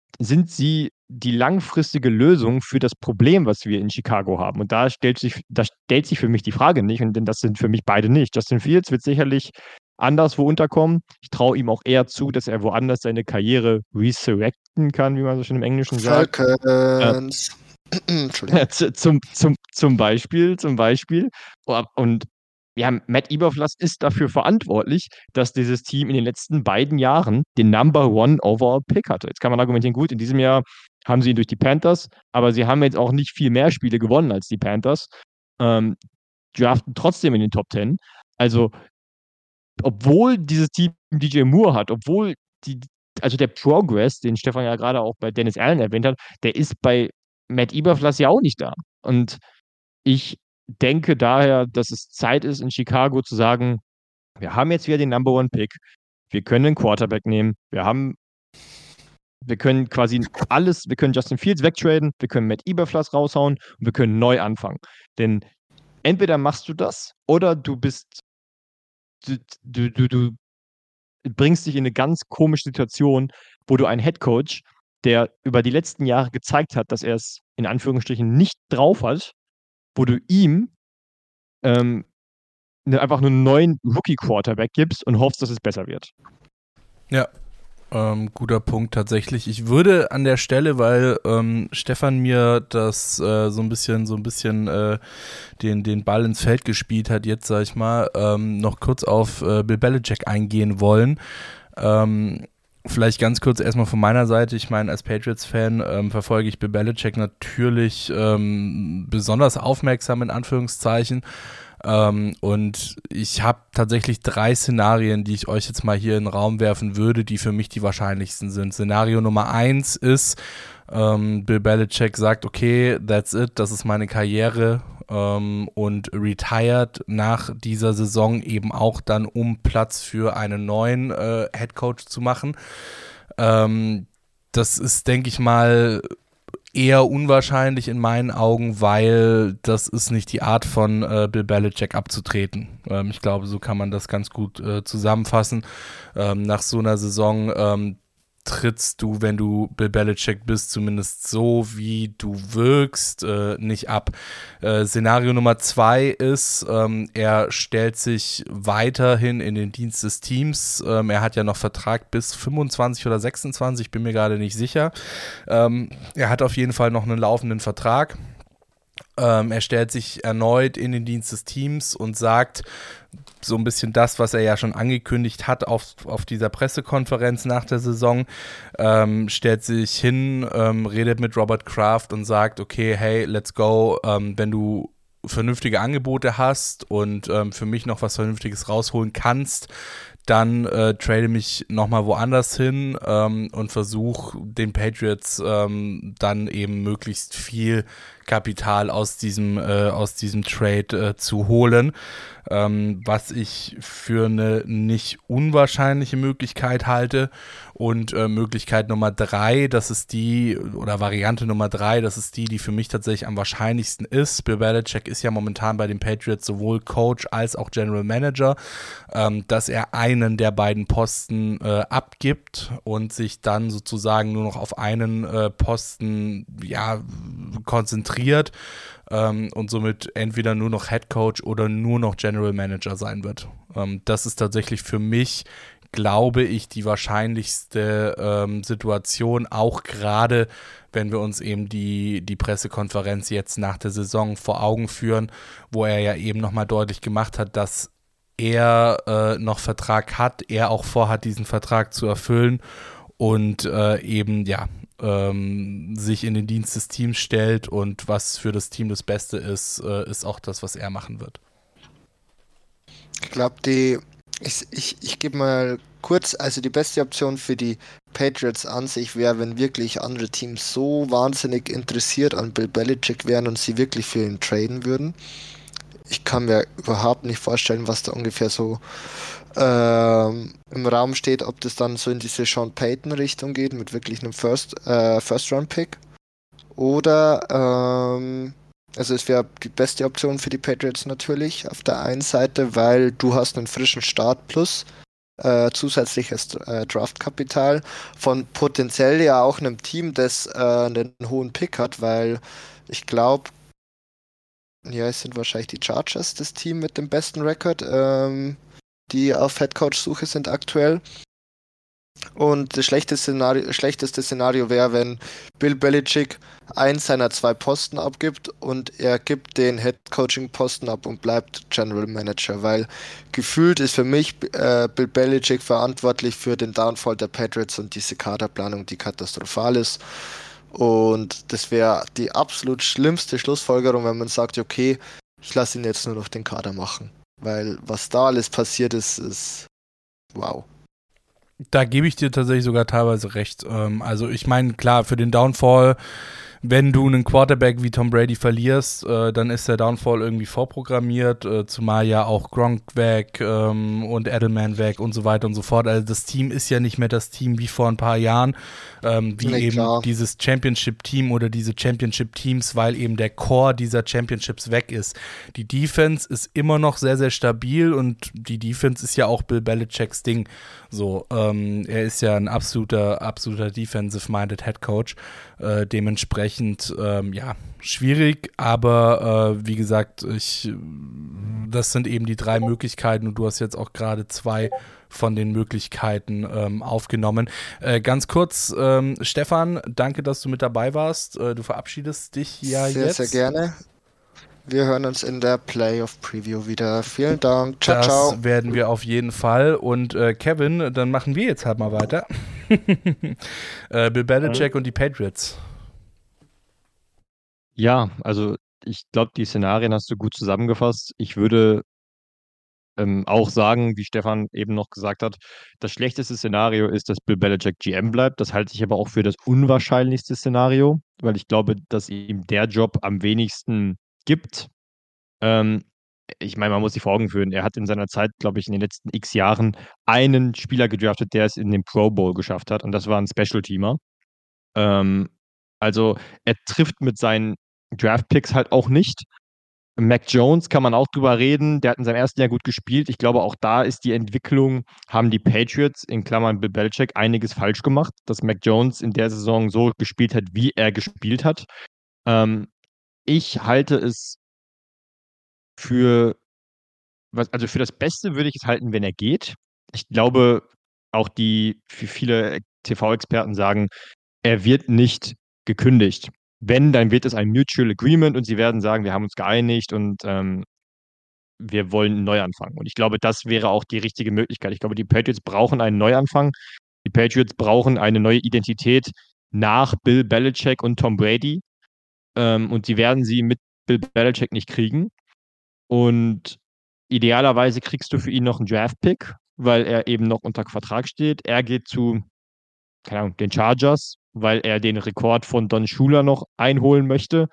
[SPEAKER 5] sind sie die langfristige Lösung für das Problem, was wir in Chicago haben? Und da stellt sich für mich die Frage nicht, denn das sind für mich beide nicht. Justin Fields wird sicherlich anderswo unterkommen. Ich traue ihm auch eher zu, dass er woanders seine Karriere resurrecten kann, wie man so schön im Englischen sagt.
[SPEAKER 4] Falcons. Entschuldigung.
[SPEAKER 5] Zum Beispiel. Und ja, Matt Eberfluss ist dafür verantwortlich, dass dieses Team in den letzten beiden Jahren den Number One Overall Pick hatte. Jetzt kann man argumentieren, gut, in diesem Jahr haben sie ihn durch die Panthers, aber sie haben jetzt auch nicht viel mehr Spiele gewonnen als die Panthers. Draften trotzdem in den Top 10. Also, obwohl dieses Team DJ Moore hat, obwohl der Progress, den Stefan ja gerade auch bei Dennis Allen erwähnt hat, der ist bei Matt Eberfluss ja auch nicht da. Und ich denke daher, dass es Zeit ist, in Chicago zu sagen, wir haben jetzt wieder den Number One Pick, wir können einen Quarterback nehmen, wir können quasi alles, wir können Justin Fields wegtraden, wir können Matt Eberfluss raushauen und wir können neu anfangen. Denn entweder machst du das oder du bringst dich in eine ganz komische Situation, wo du einen Headcoach, der über die letzten Jahre gezeigt hat, dass er es in Anführungsstrichen nicht drauf hat, wo du ihm einfach nur einen neuen Rookie-Quarterback gibst und hoffst, dass es besser wird.
[SPEAKER 3] Ja, guter Punkt tatsächlich. Ich würde an der Stelle, weil Stefan mir das so ein bisschen den Ball ins Feld gespielt hat, jetzt sag ich mal, noch kurz auf Bill Belichick eingehen wollen. Vielleicht ganz kurz erstmal von meiner Seite. Ich meine, als Patriots-Fan verfolge ich Bill Belichick natürlich besonders aufmerksam in Anführungszeichen. Und ich habe tatsächlich 3 Szenarien, die ich euch jetzt mal hier in den Raum werfen würde, die für mich die wahrscheinlichsten sind. Szenario Nummer 1 ist, Bill Belichick sagt, okay, that's it, das ist meine Karriere, und retired nach dieser Saison eben auch dann, um Platz für einen neuen Headcoach zu machen. Das ist, denke ich mal, eher unwahrscheinlich in meinen Augen, weil das ist nicht die Art von Bill Belichick abzutreten. Ich glaube, so kann man das ganz gut zusammenfassen. Nach so einer Saison trittst du, wenn du Bill Belichick bist, zumindest so, wie du wirkst, nicht ab. Szenario Nummer 2 ist, er stellt sich weiterhin in den Dienst des Teams. Er hat ja noch Vertrag bis 25 oder 26, bin mir gerade nicht sicher. Er hat auf jeden Fall noch einen laufenden Vertrag. Er stellt sich erneut in den Dienst des Teams und sagt so ein bisschen das, was er ja schon angekündigt hat auf dieser Pressekonferenz nach der Saison, stellt sich hin, redet mit Robert Kraft und sagt, okay, hey, let's go, wenn du vernünftige Angebote hast und für mich noch was Vernünftiges rausholen kannst, dann trade mich nochmal woanders hin und versuche den Patriots dann eben möglichst viel Kapital aus diesem Trade zu holen, was ich für eine nicht unwahrscheinliche Möglichkeit halte. Und Möglichkeit Nummer 3, das ist die, oder Variante Nummer 3, das ist die für mich tatsächlich am wahrscheinlichsten ist. Bill Belichick ist ja momentan bei den Patriots sowohl Coach als auch General Manager, dass er einen der beiden Posten abgibt und sich dann sozusagen nur noch auf einen Posten konzentriert und somit entweder nur noch Head Coach oder nur noch General Manager sein wird. Das ist tatsächlich für mich, glaube ich, die wahrscheinlichste Situation, auch gerade wenn wir uns eben die Pressekonferenz jetzt nach der Saison vor Augen führen, wo er ja eben nochmal deutlich gemacht hat, dass er noch Vertrag hat, er auch vorhat, diesen Vertrag zu erfüllen und sich in den Dienst des Teams stellt, und was für das Team das Beste ist, ist auch das, was er machen wird.
[SPEAKER 4] Ich glaube, ich gebe mal kurz, also die beste Option für die Patriots an sich wäre, wenn wirklich andere Teams so wahnsinnig interessiert an Bill Belichick wären und sie wirklich für ihn traden würden. Ich kann mir überhaupt nicht vorstellen, was da ungefähr so im Raum steht, ob das dann so in diese Sean Payton-Richtung geht, mit wirklich einem First-Round-Pick. Oder, also es wäre die beste Option für die Patriots natürlich auf der einen Seite, weil du hast einen frischen Start plus zusätzliches Draftkapital von potenziell ja auch einem Team, das einen hohen Pick hat, weil ich glaube, ja, es sind wahrscheinlich die Chargers das Team mit dem besten Rekord, die auf Headcoach-Suche sind aktuell. Und das schlechteste Szenario wäre, wenn Bill Belichick einen seiner 2 Posten abgibt und er gibt den Head-Coaching-Posten ab und bleibt General Manager, weil gefühlt ist für mich Bill Belichick verantwortlich für den Downfall der Patriots und diese Kaderplanung, die katastrophal ist. Und das wäre die absolut schlimmste Schlussfolgerung, wenn man sagt, okay, ich lasse ihn jetzt nur noch den Kader machen. Weil was da alles passiert ist wow.
[SPEAKER 3] Da gebe ich dir tatsächlich sogar teilweise recht. Also ich meine, klar, für den Downfall, wenn du einen Quarterback wie Tom Brady verlierst, dann ist der Downfall irgendwie vorprogrammiert, zumal ja auch Gronk weg und Edelman weg und so weiter und so fort. Also das Team ist ja nicht mehr das Team wie vor ein paar Jahren, wie
[SPEAKER 4] Nee,
[SPEAKER 3] eben
[SPEAKER 4] klar.
[SPEAKER 3] dieses Championship-Team oder diese Championship-Teams, weil eben der Core dieser Championships weg ist. Die Defense ist immer noch sehr, sehr stabil und die Defense ist ja auch Bill Belichicks Ding. So, er ist ja ein absoluter defensive-minded Head Coach. Dementsprechend, ja, schwierig, aber wie gesagt, das sind eben die 3 Möglichkeiten und du hast jetzt auch gerade 2 von den Möglichkeiten aufgenommen. Ganz kurz, Stefan, danke, dass du mit dabei warst. Du verabschiedest dich ja
[SPEAKER 4] Sehr,
[SPEAKER 3] jetzt.
[SPEAKER 4] sehr gerne. Wir hören uns in der Playoff-Preview wieder. Vielen Dank. Ciao, ciao.
[SPEAKER 3] Das werden wir auf jeden Fall. Und Kevin, dann machen wir jetzt halt mal weiter. Bill Belichick und die Patriots.
[SPEAKER 5] Ja, also ich glaube, die Szenarien hast du gut zusammengefasst. Ich würde auch sagen, wie Stefan eben noch gesagt hat, das schlechteste Szenario ist, dass Bill Belichick GM bleibt. Das halte ich aber auch für das unwahrscheinlichste Szenario, weil ich glaube, dass ihm der Job am wenigsten gibt. Ähm, Ich meine, man muss sich vor Augen führen, er hat in seiner Zeit, glaube ich, in den letzten X Jahren einen Spieler gedraftet, der es in den Pro Bowl geschafft hat, und das war ein Special-Teamer. Also er trifft mit seinen Draft-Picks halt auch nicht. Mac Jones kann man auch drüber reden, der hat in seinem ersten Jahr gut gespielt. Ich glaube, auch da ist die Entwicklung, haben die Patriots, in Klammern Bill Belichick, einiges falsch gemacht, dass Mac Jones in der Saison so gespielt hat, wie er gespielt hat. Ich halte es für für das Beste würde ich es halten, wenn er geht. Ich glaube, auch für viele TV-Experten sagen, er wird nicht gekündigt. Wenn, dann wird es ein Mutual Agreement und sie werden sagen, wir haben uns geeinigt und wir wollen einen Neuanfang. Und ich glaube, das wäre auch die richtige Möglichkeit. Ich glaube, die Patriots brauchen einen Neuanfang. Die Patriots brauchen eine neue Identität nach Bill Belichick und Tom Brady. Und sie werden sie mit Bill Belichick nicht kriegen. Und idealerweise kriegst du für ihn noch einen Draft-Pick, weil er eben noch unter Vertrag steht. Er geht zu, keine Ahnung, den Chargers, weil er den Rekord von Don Shula noch einholen möchte.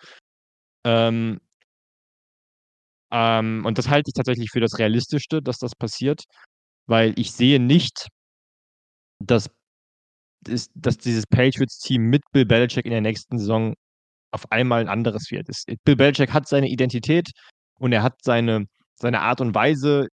[SPEAKER 5] Und das halte ich tatsächlich für das Realistischste, dass das passiert, weil ich sehe nicht, dass dieses Patriots-Team mit Bill Belichick in der nächsten Saison auf einmal ein anderes wird. Bill Belichick hat seine Identität und er hat seine Art und Weise,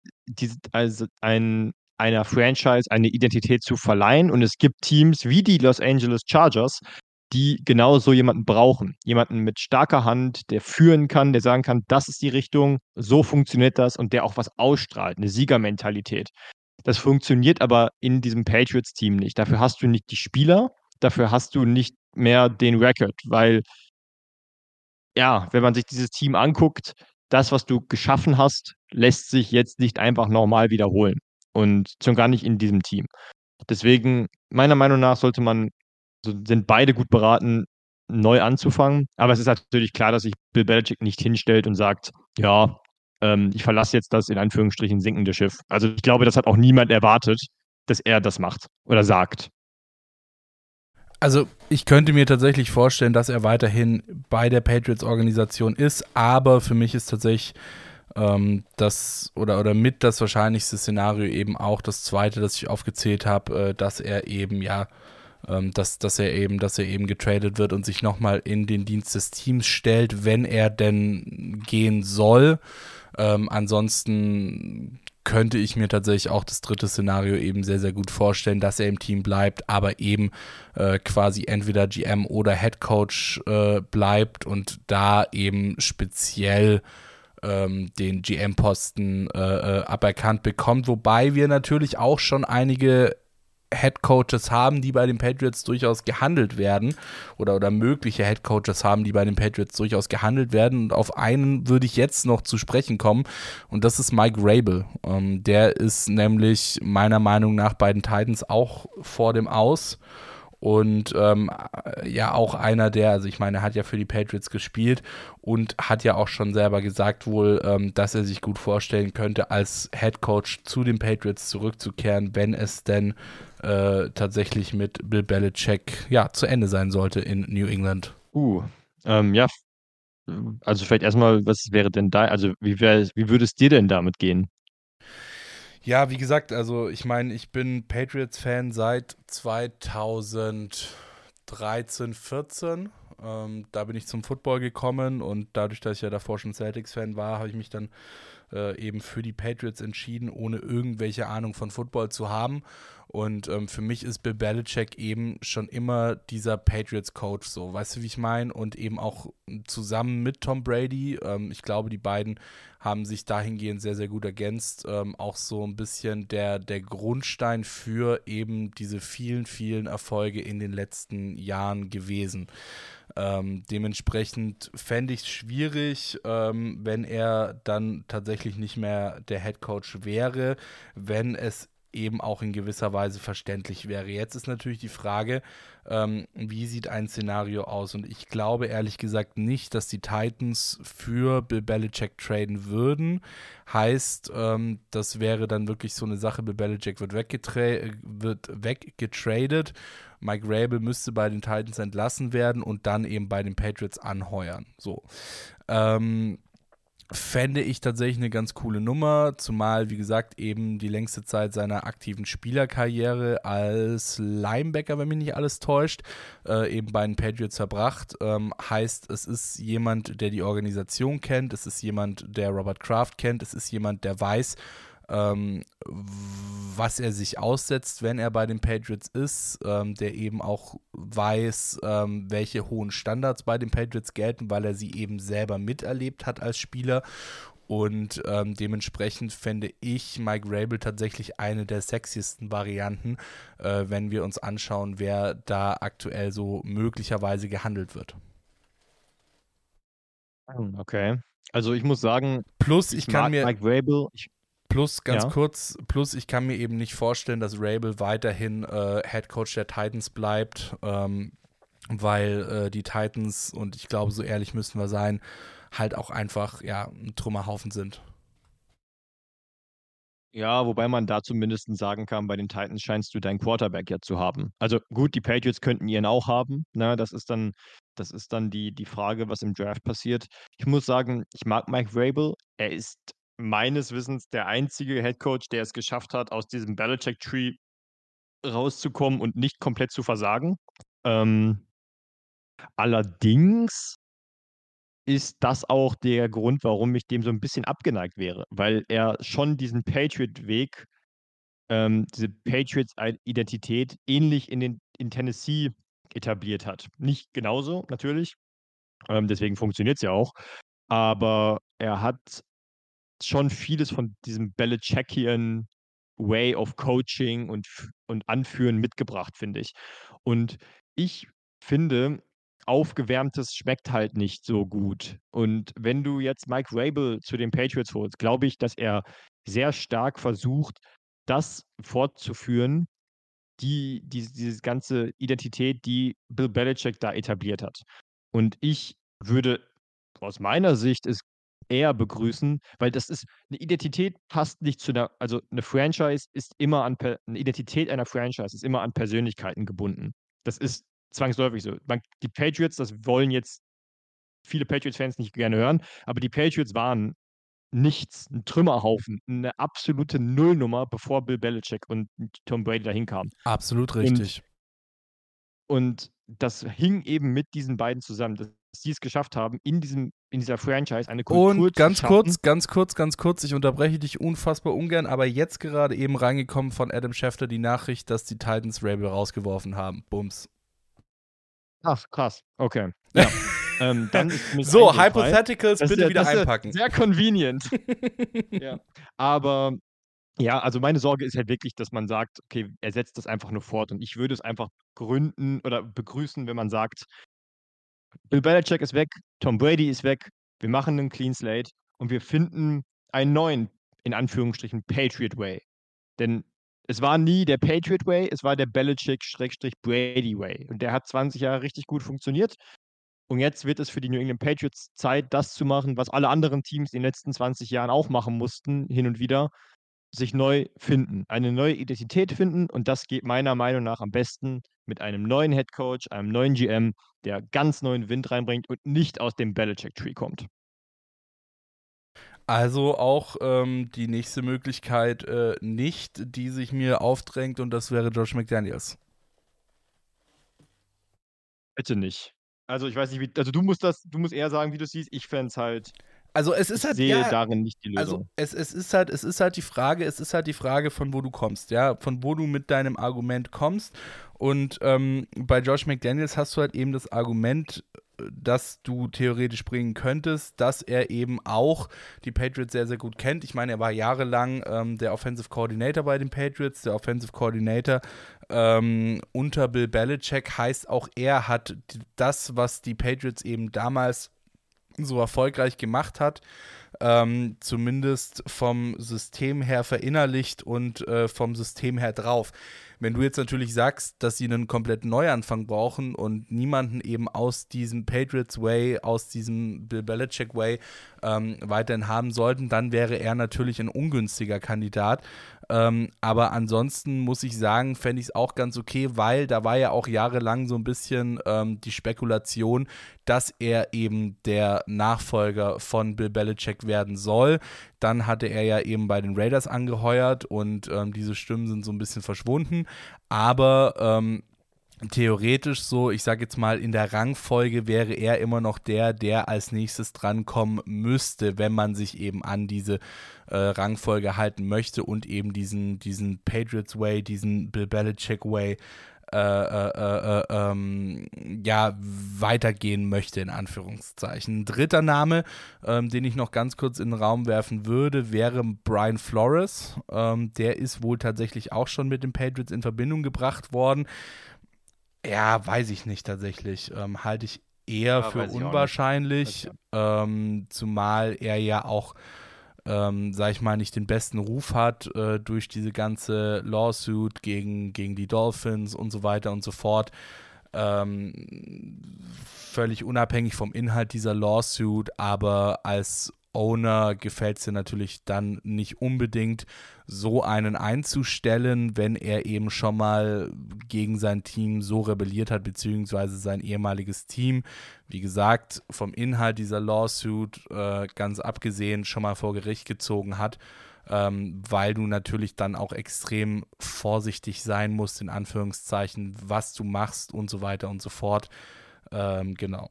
[SPEAKER 5] einer Franchise eine Identität zu verleihen. Und es gibt Teams wie die Los Angeles Chargers, die genau so jemanden brauchen. Jemanden mit starker Hand, der führen kann, der sagen kann, das ist die Richtung, so funktioniert das, und der auch was ausstrahlt, eine Siegermentalität. Das funktioniert aber in diesem Patriots-Team nicht. Dafür hast du nicht die Spieler, dafür hast du nicht mehr den Record, weil, ja, wenn man sich dieses Team anguckt, das, was du geschaffen hast, lässt sich jetzt nicht einfach normal wiederholen. Und schon gar nicht in diesem Team. Deswegen, meiner Meinung nach, sind beide gut beraten, neu anzufangen. Aber es ist natürlich klar, dass sich Bill Belichick nicht hinstellt und sagt, ja, ich verlasse jetzt das in Anführungsstrichen sinkende Schiff. Also ich glaube, das hat auch niemand erwartet, dass er das macht oder sagt.
[SPEAKER 3] Also ich könnte mir tatsächlich vorstellen, dass er weiterhin bei der Patriots-Organisation ist, aber für mich ist tatsächlich das oder mit das wahrscheinlichste Szenario eben auch das zweite, das ich aufgezählt habe, dass er eben dass er eben getradet wird und sich nochmal in den Dienst des Teams stellt, wenn er denn gehen soll. Ansonsten könnte ich mir tatsächlich auch das dritte Szenario eben sehr, sehr gut vorstellen, dass er im Team bleibt, aber eben quasi entweder GM oder Head Coach bleibt und da eben speziell den GM-Posten aberkannt bekommt, wobei wir natürlich auch schon einige Head Coaches haben, die bei den Patriots durchaus gehandelt werden oder mögliche Head Coaches haben, die bei den Patriots durchaus gehandelt werden, und auf einen würde ich jetzt noch zu sprechen kommen, und das ist Mike Vrabel. Der ist nämlich meiner Meinung nach bei den Titans auch vor dem Aus und ja auch einer der, also ich meine, er hat ja für die Patriots gespielt und hat ja auch schon selber gesagt wohl, dass er sich gut vorstellen könnte, als Head Coach zu den Patriots zurückzukehren, wenn es denn tatsächlich mit Bill Belichick ja zu Ende sein sollte in New England.
[SPEAKER 5] Ja, also vielleicht erstmal, was wäre denn da, also wie würde es dir denn damit gehen?
[SPEAKER 3] Ja, wie gesagt, also ich meine, ich bin Patriots-Fan seit 2013, 14. Da bin ich zum Football gekommen und dadurch, dass ich ja davor schon Celtics-Fan war, habe ich mich dann eben für die Patriots entschieden, ohne irgendwelche Ahnung von Football zu haben. Und für mich ist Bill Belichick eben schon immer dieser Patriots-Coach, so, weißt du, wie ich meine? Und eben auch zusammen mit Tom Brady. Ich glaube, die beiden haben sich dahingehend sehr, sehr gut ergänzt. Auch so ein bisschen der Grundstein für eben diese vielen, vielen Erfolge in den letzten Jahren gewesen. Dementsprechend fände ich es schwierig, wenn er dann tatsächlich nicht mehr der Head Coach wäre, wenn es eben auch in gewisser Weise verständlich wäre. Jetzt ist natürlich die Frage, wie sieht ein Szenario aus? Und ich glaube ehrlich gesagt nicht, dass die Titans für Bill Belichick traden würden. Heißt, das wäre dann wirklich so eine Sache, Bill Belichick wird weggetradet. Mike Vrabel müsste bei den Titans entlassen werden und dann eben bei den Patriots anheuern. So. Fände ich tatsächlich eine ganz coole Nummer, zumal, wie gesagt, eben die längste Zeit seiner aktiven Spielerkarriere als Linebacker, wenn mich nicht alles täuscht, eben bei den Patriots verbracht. Heißt, es ist jemand, der die Organisation kennt, es ist jemand, der Robert Kraft kennt, es ist jemand, der weiß, was er sich aussetzt, wenn er bei den Patriots ist, der eben auch weiß, welche hohen Standards bei den Patriots gelten, weil er sie eben selber miterlebt hat als Spieler. Und dementsprechend fände ich Mike Vrabel tatsächlich eine der sexiesten Varianten, wenn wir uns anschauen, wer da aktuell so möglicherweise gehandelt wird.
[SPEAKER 5] Okay. Also ich muss sagen,
[SPEAKER 3] Plus,
[SPEAKER 5] ich mag Mike Vrabel.
[SPEAKER 3] Ganz
[SPEAKER 5] Ja.
[SPEAKER 3] kurz, ich kann mir eben nicht vorstellen, dass Vrabel weiterhin Head Coach der Titans bleibt, weil die Titans, und ich glaube, so ehrlich müssen wir sein, halt auch einfach ja ein Trümmerhaufen sind.
[SPEAKER 5] Ja, wobei man da zumindest sagen kann, bei den Titans scheinst du deinen Quarterback ja zu haben. Also gut, die Patriots könnten ihren auch haben. Ne? Das ist dann die Frage, was im Draft passiert. Ich muss sagen, ich mag Mike Vrabel. Er ist meines Wissens der einzige Head Coach, der es geschafft hat, aus diesem Belichick-Tree rauszukommen und nicht komplett zu versagen. Allerdings ist das auch der Grund, warum ich dem so ein bisschen abgeneigt wäre, weil er schon diesen Patriot-Weg, diese Patriots-Identität ähnlich in Tennessee etabliert hat. Nicht genauso natürlich, deswegen funktioniert's ja auch, aber er hat schon vieles von diesem Belichickian Way of Coaching und Anführen mitgebracht, finde ich. Und ich finde, Aufgewärmtes schmeckt halt nicht so gut. Und wenn du jetzt Mike Vrabel zu den Patriots holst, glaube ich, dass er sehr stark versucht, das fortzuführen, diese ganze Identität, die Bill Belichick da etabliert hat. Und ich würde aus meiner Sicht es eher begrüßen, weil das ist eine Identität passt nicht zu 'ner, also 'ne Franchise ist immer an 'ne Identität einer Franchise ist immer an Persönlichkeiten gebunden. Das ist zwangsläufig so. Die Patriots, das wollen jetzt viele Patriots-Fans nicht gerne hören, aber die Patriots waren nichts, 'n Trümmerhaufen, 'ne absolute Nullnummer, bevor Bill Belichick und Tom Brady dahin kamen.
[SPEAKER 3] Absolut
[SPEAKER 5] Und
[SPEAKER 3] richtig.
[SPEAKER 5] und das hing eben mit diesen beiden zusammen. dass die es geschafft haben, in dieser Franchise eine Kultur
[SPEAKER 3] Und
[SPEAKER 5] zu schaffen.
[SPEAKER 3] ganz kurz, ich unterbreche dich unfassbar ungern, aber jetzt gerade eben reingekommen von Adam Schefter die Nachricht, dass die Titans Rabel rausgeworfen haben. Bums.
[SPEAKER 5] Ach, krass. Okay. Ja. Dann ist zumindest
[SPEAKER 3] So,
[SPEAKER 5] ein Weg frei.
[SPEAKER 3] Hypotheticals
[SPEAKER 5] Das ist
[SPEAKER 3] bitte
[SPEAKER 5] ja-
[SPEAKER 3] wieder
[SPEAKER 5] das ist ja
[SPEAKER 3] einpacken.
[SPEAKER 5] Sehr convenient. Ja. Aber ja, also meine Sorge ist halt wirklich, dass man sagt, okay, er setzt das einfach nur fort. Und ich würde es einfach gründen oder begrüßen, wenn man sagt, Bill Belichick ist weg, Tom Brady ist weg, wir machen einen Clean Slate und wir finden einen neuen, in Anführungsstrichen, Patriot Way. Denn es war nie der Patriot Way, es war der Belichick-Brady Way. Und der hat 20 Jahre richtig gut funktioniert. Und jetzt wird es für die New England Patriots Zeit, das zu machen, was alle anderen Teams in den letzten 20 Jahren auch machen mussten, hin und wieder, sich neu finden, eine neue Identität finden. Und das geht meiner Meinung nach am besten mit einem neuen Head Coach, einem neuen GM, der ganz neuen Wind reinbringt und nicht aus dem Belichick-Tree kommt.
[SPEAKER 3] Also auch die nächste Möglichkeit nicht, die sich mir aufdrängt, und das wäre Josh McDaniels.
[SPEAKER 5] Bitte nicht. Also ich weiß nicht, du musst eher sagen, wie du es siehst. Ich fände es halt,
[SPEAKER 3] Also es ist
[SPEAKER 5] ich
[SPEAKER 3] halt,
[SPEAKER 5] sehe
[SPEAKER 3] ja,
[SPEAKER 5] darin nicht die Lösung.
[SPEAKER 3] also es ist halt die Frage, von wo du kommst, ja, von wo du mit deinem Argument kommst. Und bei Josh McDaniels hast du halt eben das Argument, das du theoretisch bringen könntest, dass er eben auch die Patriots sehr, sehr gut kennt. Ich meine, er war jahrelang der Offensive Coordinator bei den Patriots, der Offensive Coordinator unter Bill Belichick, heißt auch er hat das, was die Patriots eben damals so erfolgreich gemacht hat, zumindest vom System her verinnerlicht und vom System her drauf. Wenn du jetzt natürlich sagst, dass sie einen kompletten Neuanfang brauchen und niemanden eben aus diesem Patriots Way, aus diesem Bill Belichick Way weiterhin haben sollten, dann wäre er natürlich ein ungünstiger Kandidat. Aber ansonsten muss ich sagen, fände ich es auch ganz okay, weil da war ja auch jahrelang so ein bisschen die Spekulation, dass er eben der Nachfolger von Bill Belichick werden soll. Dann hatte er ja eben bei den Raiders angeheuert und diese Stimmen sind so ein bisschen verschwunden. Aber theoretisch so, ich sage jetzt mal, in der Rangfolge wäre er immer noch der als nächstes drankommen müsste, wenn man sich eben an diese Rangfolge halten möchte und eben diesen Patriots Way, diesen Bill Belichick Way ja, weitergehen möchte, in Anführungszeichen. Ein dritter Name, den ich noch ganz kurz in den Raum werfen würde, wäre Brian Flores. Der ist wohl tatsächlich auch schon mit den Patriots in Verbindung gebracht worden. Ja, weiß ich nicht tatsächlich. Halte ich eher für
[SPEAKER 5] weiß ich auch nicht.
[SPEAKER 3] unwahrscheinlich, zumal er ja auch, sag ich mal, nicht den besten Ruf hat durch diese ganze Lawsuit gegen die Dolphins und so weiter und so fort. Völlig unabhängig vom Inhalt dieser Lawsuit, aber als Owner gefällt es dir natürlich dann nicht unbedingt, so einen einzustellen, wenn er eben schon mal gegen sein Team so rebelliert hat, beziehungsweise sein ehemaliges Team, wie gesagt, vom Inhalt dieser Lawsuit ganz abgesehen schon mal vor Gericht gezogen hat, weil du natürlich dann auch extrem vorsichtig sein musst, in Anführungszeichen, was du machst und so weiter und so fort. Genau.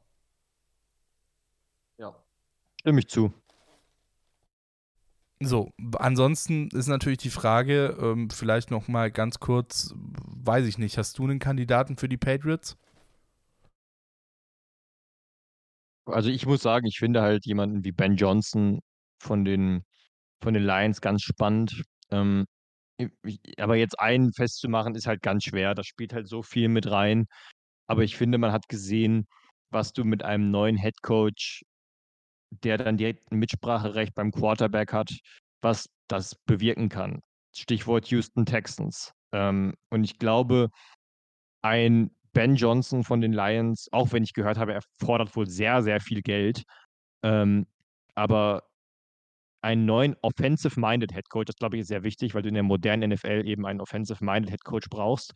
[SPEAKER 5] Ja. Stimme ich zu.
[SPEAKER 3] So, ansonsten ist natürlich die Frage, vielleicht noch mal ganz kurz, weiß ich nicht, hast du einen Kandidaten für die Patriots?
[SPEAKER 5] Also ich muss sagen, ich finde halt jemanden wie Ben Johnson von den Lions ganz spannend. Aber jetzt einen festzumachen, ist halt ganz schwer. Da spielt halt so viel mit rein. Aber ich finde, man hat gesehen, was du mit einem neuen Headcoach, der dann direkt ein Mitspracherecht beim Quarterback hat, was das bewirken kann. Stichwort Houston Texans. Und ich glaube, ein Ben Johnson von den Lions, auch wenn ich gehört habe, er fordert wohl sehr, sehr viel Geld. Aber einen neuen Offensive-Minded Headcoach, das glaube ich ist sehr wichtig, weil du in der modernen NFL eben einen Offensive-Minded Headcoach brauchst,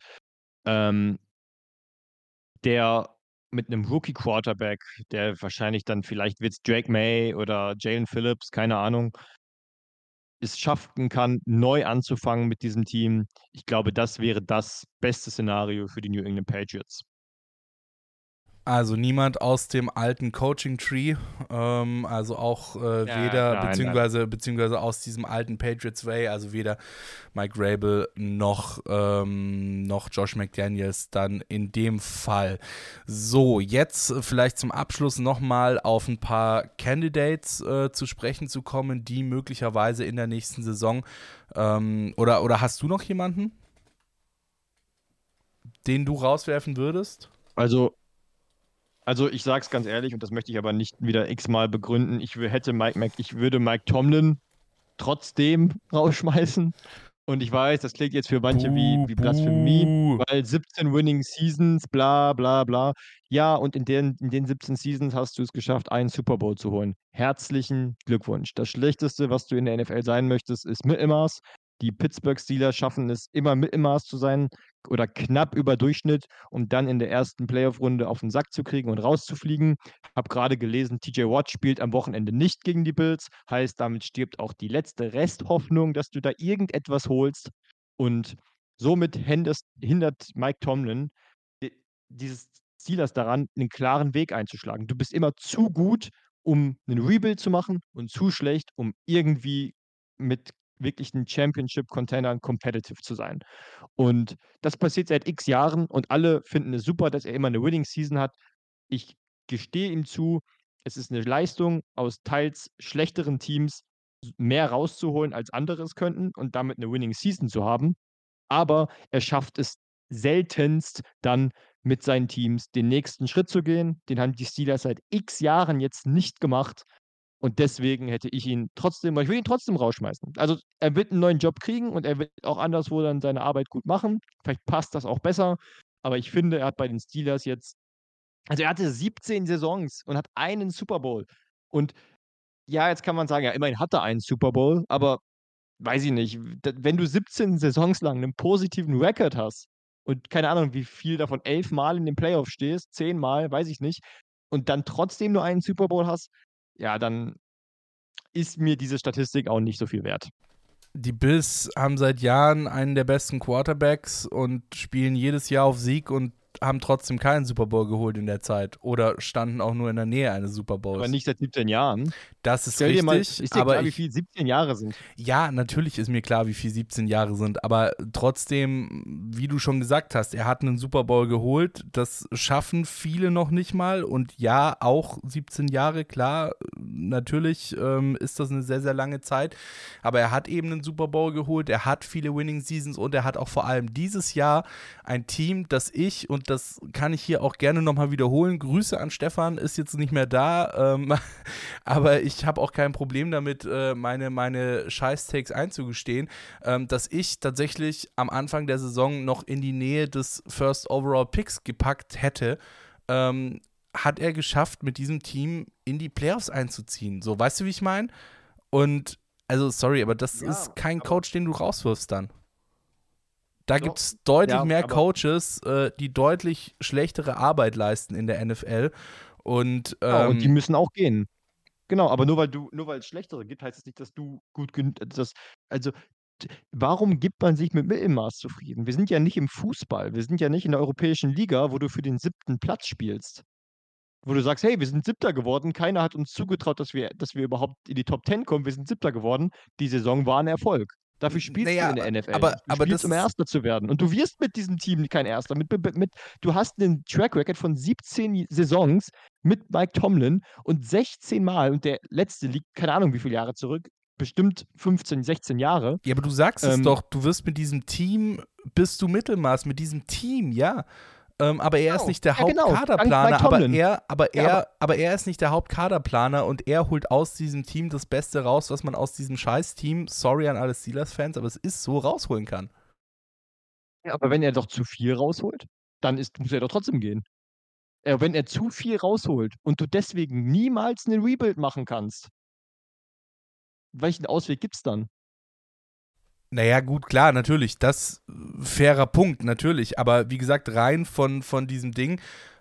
[SPEAKER 5] der mit einem Rookie-Quarterback, der wahrscheinlich dann vielleicht wird es Drake May oder Jalen Phillips, keine Ahnung, es schaffen kann, neu anzufangen mit diesem Team. Ich glaube, das wäre das beste Szenario für die New England Patriots.
[SPEAKER 3] Also niemand aus dem alten Coaching-Tree, also auch weder,
[SPEAKER 5] nein.
[SPEAKER 3] beziehungsweise aus diesem alten Patriots Way, also weder Mike Vrabel noch Josh McDaniels dann in dem Fall. So, jetzt vielleicht zum Abschluss nochmal auf ein paar Candidates zu sprechen zu kommen, die möglicherweise in der nächsten Saison, oder hast du noch jemanden, den du rauswerfen würdest?
[SPEAKER 5] Also ich sag's ganz ehrlich, und das möchte ich aber nicht wieder x-mal begründen, ich würde Mike Tomlin trotzdem rausschmeißen. Und ich weiß, das klingt jetzt für manche wie Blasphemie, weil 17 Winning Seasons, bla bla bla. Ja, und in den 17 Seasons hast du es geschafft, einen Super Bowl zu holen. Herzlichen Glückwunsch. Das Schlechteste, was du in der NFL sein möchtest, ist Mittelmaß. Die Pittsburgh Steelers schaffen es immer Mittelmaß zu sein oder knapp über Durchschnitt, um dann in der ersten Playoff-Runde auf den Sack zu kriegen und rauszufliegen. Habe gerade gelesen, TJ Watt spielt am Wochenende nicht gegen die Bills. Heißt, damit stirbt auch die letzte Resthoffnung, dass du da irgendetwas holst. Und somit hindert Mike Tomlin dieses Steelers daran, einen klaren Weg einzuschlagen. Du bist immer zu gut, um einen Rebuild zu machen und zu schlecht, um irgendwie mit wirklichen Championship-Containern competitive zu sein. Und das passiert seit x Jahren und alle finden es super, dass er immer eine Winning-Season hat. Ich gestehe ihm zu, es ist eine Leistung aus teils schlechteren Teams, mehr rauszuholen, als andere es könnten und damit eine Winning-Season zu haben. Aber er schafft es seltenst dann mit seinen Teams den nächsten Schritt zu gehen. Den haben die Steelers seit x Jahren jetzt nicht gemacht. Und deswegen hätte ich ihn trotzdem, weil ich will ihn trotzdem rausschmeißen. Also er wird einen neuen Job kriegen und er wird auch anderswo dann seine Arbeit gut machen. Vielleicht passt das auch besser. Aber ich finde, er hat bei den Steelers jetzt, also er hatte 17 Saisons und hat einen Super Bowl. Und ja, jetzt kann man sagen, ja, immerhin hat er einen Super Bowl, aber weiß ich nicht, wenn du 17 Saisons lang einen positiven Record hast und keine Ahnung, wie viel davon 11 Mal in den Playoffs stehst, 10 Mal, weiß ich nicht, und dann trotzdem nur einen Super Bowl hast, ja, dann ist mir diese Statistik auch nicht so viel wert.
[SPEAKER 3] Die Bills haben seit Jahren einen der besten Quarterbacks und spielen jedes Jahr auf Sieg und haben trotzdem keinen Super Bowl geholt in der Zeit oder standen auch nur in der Nähe eines Super Bowls.
[SPEAKER 5] Aber nicht seit 17 Jahren.
[SPEAKER 3] Das ist
[SPEAKER 5] Stell dir mal,
[SPEAKER 3] richtig.
[SPEAKER 5] ist dir klar, wie viel 17 Jahre sind?
[SPEAKER 3] Ja, natürlich ist mir klar, wie viel 17 Jahre sind, aber trotzdem, wie du schon gesagt hast, er hat einen Super Bowl geholt, das schaffen viele noch nicht mal und ja, auch 17 Jahre, klar, natürlich ist das eine sehr, sehr lange Zeit, aber er hat eben einen Super Bowl geholt, er hat viele Winning Seasons und er hat auch vor allem dieses Jahr ein Team, das ich, und das kann ich hier auch gerne nochmal wiederholen, Grüße an Stefan, ist jetzt nicht mehr da, aber ich habe auch kein Problem damit, meine Scheiß-Takes einzugestehen, dass ich tatsächlich am Anfang der Saison noch in die Nähe des First Overall Picks gepackt hätte, hat er geschafft, mit diesem Team in die Playoffs einzuziehen. So, weißt du, wie ich meine? Und, also, sorry, aber das ist kein Coach, den du rauswirfst dann. Da gibt es deutlich mehr Coaches, die deutlich schlechtere Arbeit leisten in der NFL. Und
[SPEAKER 5] die müssen auch gehen. Genau, aber nur weil es schlechtere gibt, heißt es nicht, dass du gut genug. Also, warum gibt man sich mit Mittelmaß zufrieden? Wir sind ja nicht im Fußball, wir sind ja nicht in der europäischen Liga, wo du für den 7. Platz spielst. Wo du sagst, hey, wir sind 7. geworden, keiner hat uns zugetraut, dass wir überhaupt in die Top 10 kommen, wir sind 7. geworden. Die Saison war ein Erfolg. Dafür spielst du in der NFL.
[SPEAKER 3] Aber
[SPEAKER 5] du spielst, um Erster zu werden. Und du wirst mit diesem Team kein Erster. Du hast einen Track-Record von 17 Saisons mit Mike Tomlin und 16 Mal, und der letzte liegt, keine Ahnung wie viele Jahre zurück, bestimmt 15, 16 Jahre.
[SPEAKER 3] Ja, aber du sagst es doch, du wirst mit diesem Team, bist du Mittelmaß, mit diesem Team, ja. Aber er ist nicht der Hauptkaderplaner, aber er ist nicht der Hauptkaderplaner und er holt aus diesem Team das Beste raus, was man aus diesem Scheiß-Team, sorry an alle Steelers-Fans, aber es ist so, rausholen kann.
[SPEAKER 5] Ja, aber wenn er doch zu viel rausholt, dann muss er doch trotzdem gehen. Wenn er zu viel rausholt und du deswegen niemals einen Rebuild machen kannst, welchen Ausweg gibt's dann?
[SPEAKER 3] Naja, gut, klar, natürlich, das fairer Punkt, natürlich, aber wie gesagt, rein von diesem Ding,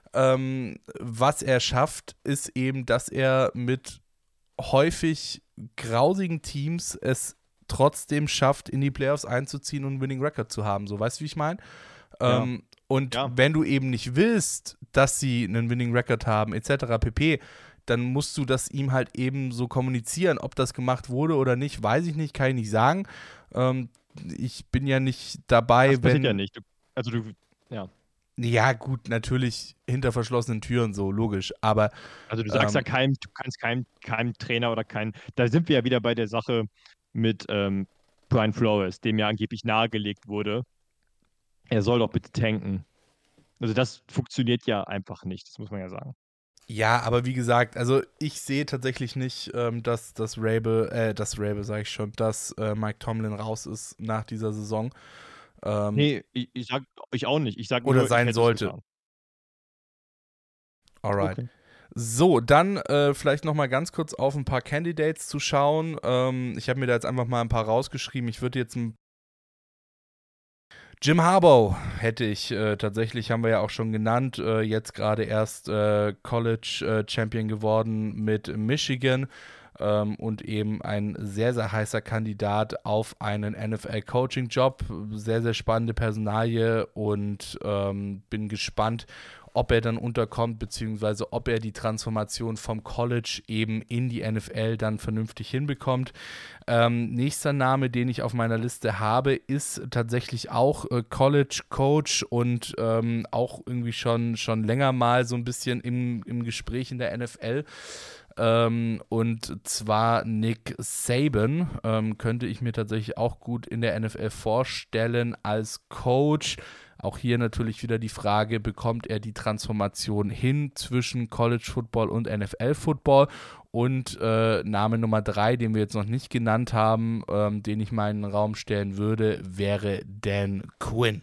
[SPEAKER 3] was er schafft, ist eben, dass er mit häufig grausigen Teams es trotzdem schafft, in die Playoffs einzuziehen und einen Winning Record zu haben, so, weißt du, wie ich meine? Und wenn du eben nicht willst, dass sie einen Winning Record haben, etc. pp., dann musst du das ihm halt eben so kommunizieren. Ob das gemacht wurde oder nicht, weiß ich nicht, kann ich nicht sagen. Ich bin ja nicht dabei,
[SPEAKER 5] das passiert ja nicht. Ja.
[SPEAKER 3] Ja, gut, natürlich hinter verschlossenen Türen, so, logisch, aber
[SPEAKER 5] Also du sagst ja du kannst keinem Trainer oder da sind wir ja wieder bei der Sache mit Brian Flores, dem ja angeblich nahegelegt wurde, er soll doch bitte tanken. Also das funktioniert ja einfach nicht, das muss man ja sagen.
[SPEAKER 3] Ja, aber wie gesagt, also ich sehe tatsächlich nicht, dass Mike Tomlin raus ist nach dieser Saison.
[SPEAKER 5] Nee, ich auch nicht. Ich sag
[SPEAKER 3] oder
[SPEAKER 5] nur,
[SPEAKER 3] sein sollte. Alright. Okay. So, dann vielleicht noch mal ganz kurz auf ein paar Candidates zu schauen. Ich habe mir da jetzt einfach mal ein paar rausgeschrieben. Ich würde jetzt Jim Harbaugh hätte ich tatsächlich, haben wir ja auch schon genannt, jetzt gerade erst College Champion geworden mit Michigan. Und eben ein sehr, sehr heißer Kandidat auf einen NFL-Coaching-Job. Sehr, sehr spannende Personalie und bin gespannt, ob er dann unterkommt, beziehungsweise ob er die Transformation vom College eben in die NFL dann vernünftig hinbekommt. Nächster Name, den ich auf meiner Liste habe, ist tatsächlich auch College-Coach und auch irgendwie schon länger mal so ein bisschen im Gespräch in der NFL. Und zwar Nick Saban, könnte ich mir tatsächlich auch gut in der NFL vorstellen als Coach. Auch hier natürlich wieder die Frage, bekommt er die Transformation hin zwischen College Football und NFL Football? Und Name Nummer 3, den wir jetzt noch nicht genannt haben, den ich mal in den Raum stellen würde, wäre Dan Quinn.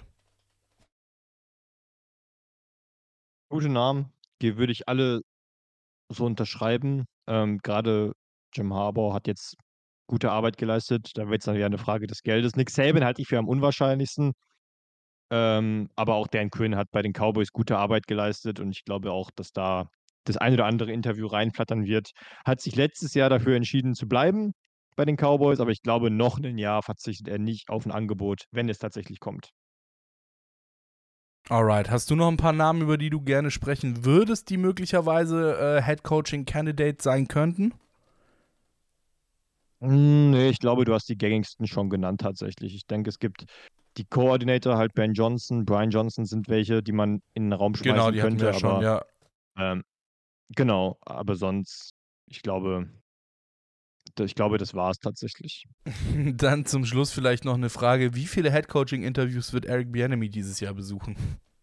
[SPEAKER 5] Gute Namen, die würde ich alle so unterschreiben. Gerade Jim Harbaugh hat jetzt gute Arbeit geleistet. Da wird es dann wieder eine Frage des Geldes. Nick Saban halte ich für am unwahrscheinlichsten. Aber auch Dan Quinn hat bei den Cowboys gute Arbeit geleistet und ich glaube auch, dass da das ein oder andere Interview reinflattern wird. Hat sich letztes Jahr dafür entschieden zu bleiben bei den Cowboys, aber ich glaube, noch ein Jahr verzichtet er nicht auf ein Angebot, wenn es tatsächlich kommt.
[SPEAKER 3] Alright, hast du noch ein paar Namen, über die du gerne sprechen würdest, die möglicherweise Head-Coaching-Candidate sein könnten?
[SPEAKER 5] Nee, ich glaube, du hast die gängigsten schon genannt tatsächlich. Ich denke, es gibt die Coordinator, halt Brian Johnson sind welche, die man in den Raum schmeißen könnte. Genau, die hatten wir schon, ja. Genau, aber sonst, ich glaube, das war es tatsächlich.
[SPEAKER 3] Dann zum Schluss vielleicht noch eine Frage. Wie viele Head-Coaching-Interviews wird Eric Bieniemy dieses Jahr besuchen?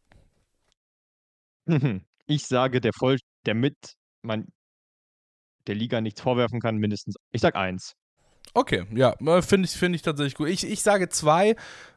[SPEAKER 5] Ich sage, damit man der Liga nichts vorwerfen kann, mindestens, ich sag 1.
[SPEAKER 3] Okay, ja, finde ich tatsächlich gut. Ich sage 2.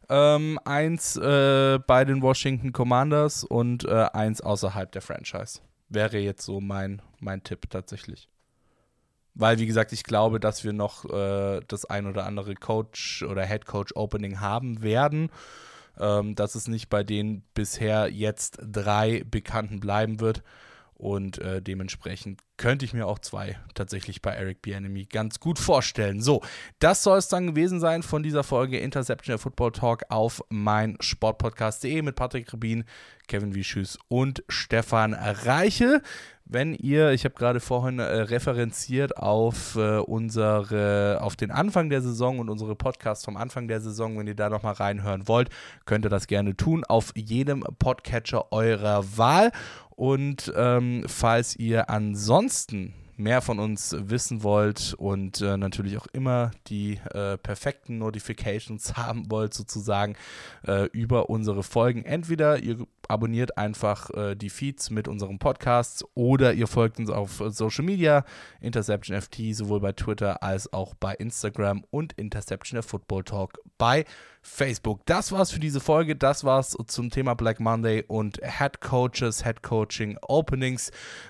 [SPEAKER 3] 1 bei den Washington Commanders und 1 außerhalb der Franchise. Wäre jetzt so mein Tipp tatsächlich. Weil, wie gesagt, ich glaube, dass wir noch das ein oder andere Coach- oder Head-Coach-Opening haben werden. Dass es nicht bei den bisher jetzt 3 Bekannten bleiben wird. Und dementsprechend könnte ich mir auch 2 tatsächlich bei Eric Bieniemy ganz gut vorstellen. So, das soll es dann gewesen sein von dieser Folge Interception, der Football Talk auf meinsportpodcast.de mit Patrick Rubin, Kevin Wieschüß und Stefan Reiche. Wenn ihr, ich habe gerade vorhin referenziert auf den Anfang der Saison und unsere Podcasts vom Anfang der Saison, wenn ihr da nochmal reinhören wollt, könnt ihr das gerne tun auf jedem Podcatcher eurer Wahl. Und falls ihr ansonsten mehr von uns wissen wollt und natürlich auch immer die perfekten Notifications haben wollt, sozusagen über unsere Folgen, entweder ihr abonniert einfach die Feeds mit unseren Podcasts oder ihr folgt uns auf Social Media, Interception FT, sowohl bei Twitter als auch bei Instagram und Interception der Football Talk bei Facebook. Das war's für diese Folge. Das war's zum Thema Black Monday und Head Coaches, Head Coaching Openings.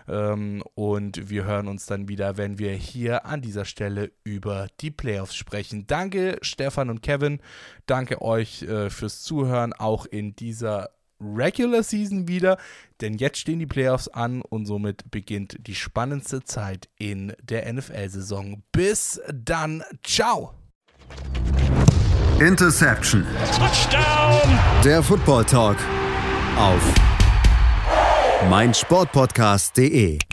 [SPEAKER 3] Und wir hören uns dann wieder, wenn wir hier an dieser Stelle über die Playoffs sprechen. Danke Stefan und Kevin. Danke euch fürs Zuhören, auch in dieser Regular Season wieder, denn jetzt stehen die Playoffs an und somit beginnt die spannendste Zeit in der NFL-Saison. Bis dann, ciao!
[SPEAKER 1] Interception.
[SPEAKER 2] Touchdown!
[SPEAKER 1] Der Football Talk auf meinsportpodcast.de